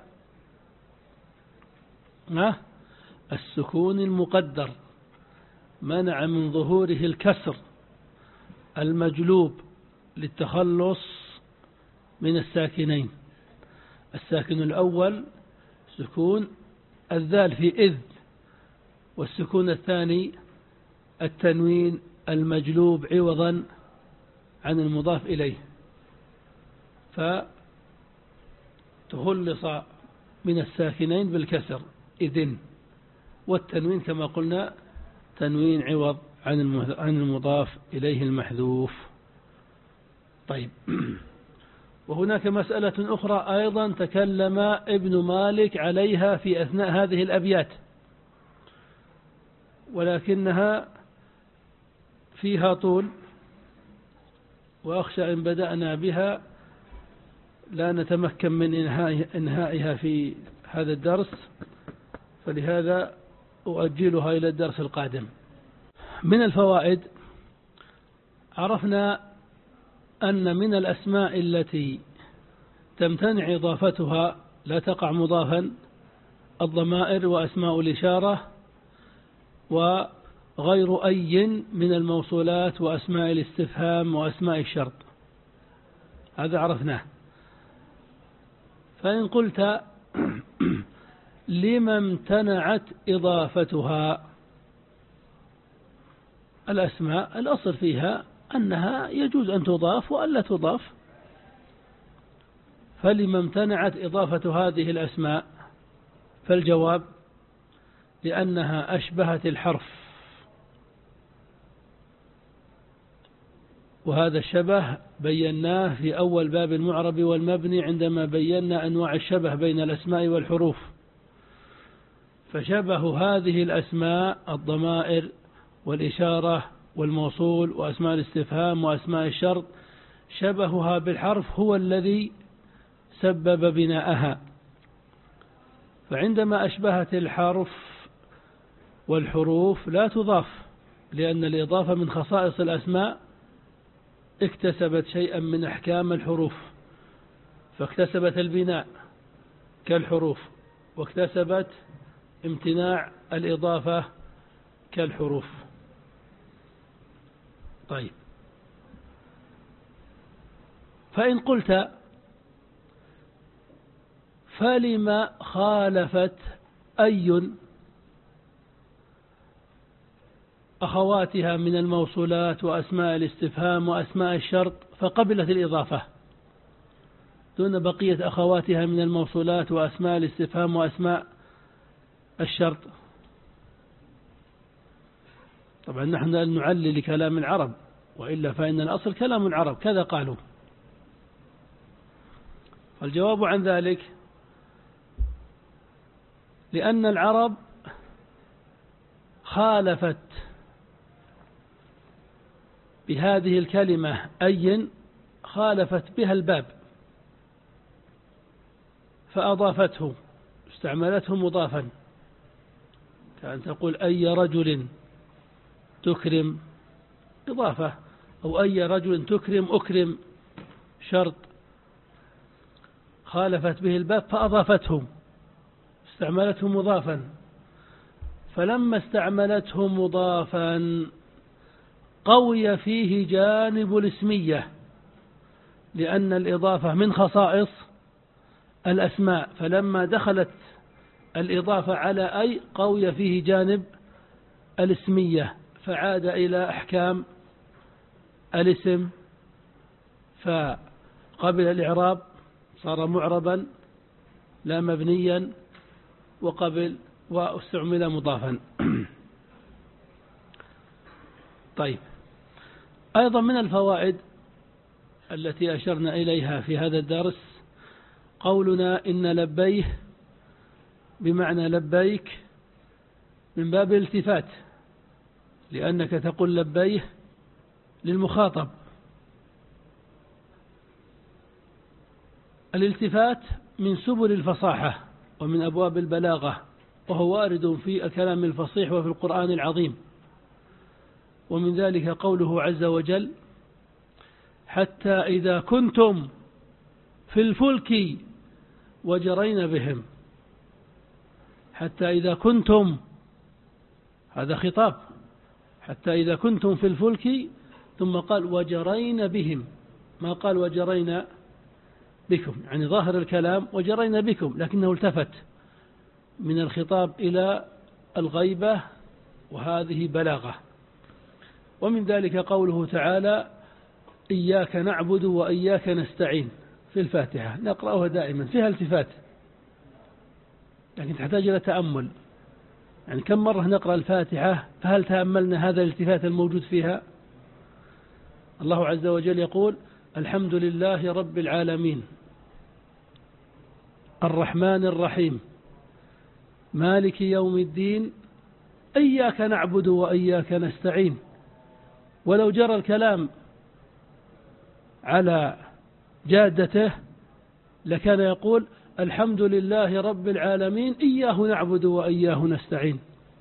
السكون المقدر منع من ظهوره الكسر المجلوب للتخلص من الساكنين. الساكن الأول سكون الذال في إذ، والسكون الثاني التنوين المجلوب عوضا عن المضاف إليه، فتخلص من الساكنين بالكسر إذن، والتنوين كما قلنا تنوين عوض عن المضاف إليه المحذوف. طيب، وهناك مسألة أخرى أيضا تكلم ابن مالك عليها في أثناء هذه الأبيات، ولكنها فيها طول، وأخشى إن بدأنا بها لا نتمكن من إنهائها في هذا الدرس، فلهذا أؤجلها إلى الدرس القادم. من الفوائد عرفنا أن من الأسماء التي تمتنع إضافتها لا تقع مضافا الضمائر وأسماء الإشارة وغير أي من الموصولات وأسماء الاستفهام وأسماء الشرط، هذا عرفناه. فإن قلت لما امتنعت إضافتها، الأسماء الأصل فيها أنها يجوز أن تضاف وألا تضاف، فلما امتنعت إضافة هذه الأسماء؟ فالجواب لأنها أشبهت الحرف، وهذا الشبه بيناه في أول باب المعرب والمبني عندما بينا أنواع الشبه بين الأسماء والحروف. فشبه هذه الأسماء الضمائر والإشارة والموصول وأسماء الاستفهام وأسماء الشرط، شبهها بالحرف هو الذي سبب بناءها. فعندما أشبهت الحرف والحروف لا تضاف، لأن الإضافة من خصائص الأسماء، اكتسبت شيئا من أحكام الحروف، فاكتسبت البناء كالحروف، واكتسبت امتناع الإضافة كالحروف. طيب، فإن قلت فلما خالفت أي أخواتها من الموصولات وأسماء الاستفهام وأسماء الشرط فقبلت الإضافة دون بقية أخواتها من الموصولات وأسماء الاستفهام وأسماء الشرط؟ طبعا نحن نعلل لكلام العرب، وإلا فإن الأصل كلام العرب، كذا قالوا. والجواب عن ذلك لأن العرب خالفت بهذه الكلمة أي، خالفت بها الباب فأضافته، استعملته مضافا، كأن تقول أي رجل تكرم إضافة، أو أي رجل تكرم أكرم شرط، خالفت به الباب فأضافته، استعملته مضافا. فلما استعملته مضافا قوي فيه جانب الاسمية، لأن الإضافة من خصائص الأسماء، فلما دخلت الإضافة على أي قوي فيه جانب الاسمية، فعاد إلى أحكام الاسم، فقبل الإعراب، صار معربا لا مبنيا، وقبل واستعمل مضافا. طيب، أيضا من الفوائد التي أشرنا إليها في هذا الدرس قولنا إن لبيه بمعنى لبيك من باب الالتفات، لأنك تقول لبيه للمخاطب. الالتفات من سبل الفصاحة ومن أبواب البلاغة، وهو وارد في الكلام الفصيح وفي القرآن العظيم. ومن ذلك قوله عز وجل: حتى إذا كنتم في الفلك وجرين بهم. حتى إذا كنتم، هذا خطاب، حتى إذا كنتم في الفلك، ثم قال وجرين بهم، ما قال وجرين بكم، يعني ظاهر الكلام وجرين بكم، لكنه التفت من الخطاب إلى الغيبة، وهذه بلاغة. ومن ذلك قوله تعالى: إياك نعبد وإياك نستعين في الفاتحة، نقرأها دائما، فيها التفات، لكن تحتاج إلى تأمل. يعني كم مرة نقرأ الفاتحة فهل تأملنا هذا الالتفات الموجود فيها؟ الله عز وجل يقول: الحمد لله رب العالمين الرحمن الرحيم مالك يوم الدين إياك نعبد وإياك نستعين. ولو جرى الكلام على جادته لكان يقول الحمد لله رب العالمين إياه نعبد وإياه نستعين،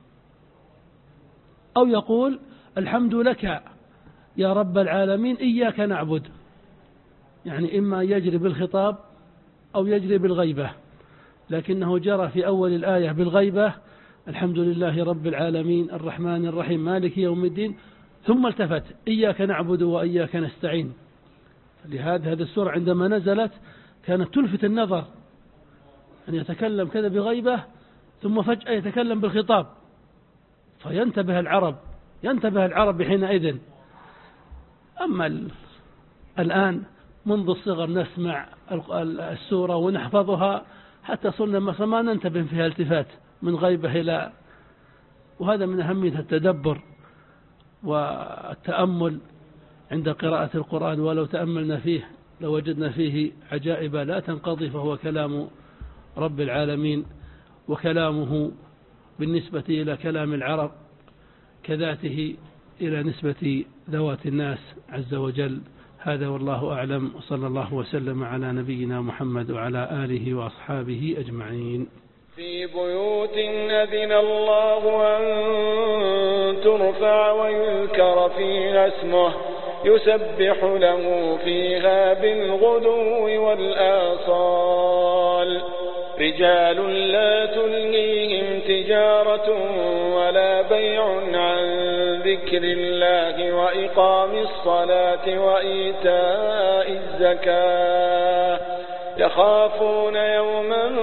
أو يقول الحمد لك يا رب العالمين إياك نعبد، يعني إما يجري بالخطاب أو يجري بالغيبة، لكنه جرى في أول الآية بالغيبة الحمد لله رب العالمين الرحمن الرحيم مالك يوم الدين، ثم التفت إياك نعبد وإياك نستعين. لهذا هذه السورة عندما نزلت كانت تلفت النظر أن يتكلم كذا بغيبة ثم فجأة يتكلم بالخطاب، فينتبه العرب حينئذ. أما الآن منذ الصغر نسمع السورة ونحفظها حتى صرنا ما ننتبه فيها التفات من غيبة إلى، وهذا من أهمية التدبر والتأمل عند قراءة القرآن، ولو تأملنا فيه لوجدنا فيه عجائب لا تنقضي، فهو كلام رب العالمين، وكلامه بالنسبة إلى كلام العرب كذاته إلى نسبة ذوات الناس عز وجل. هذا والله أعلم، وصلى الله وسلم على نبينا محمد وعلى آله وأصحابه أجمعين. في بيوت أذن الله أن ترفع ويذكر فيها اسمه يسبح له فيها بالغدو والآصال، رجال لا تلهيهم تجارة ولا بيع عن ذكر الله وإقام الصلاة وإيتاء الزكاة، يخافون يوما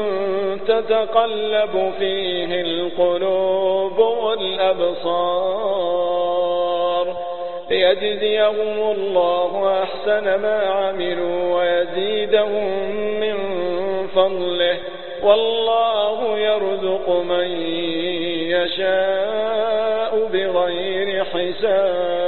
تتقلب فيه القلوب والأبصار، ليجزيهم الله أحسن ما عملوا ويزيدهم من فضله، والله يرزق من يشاء بغير حساب.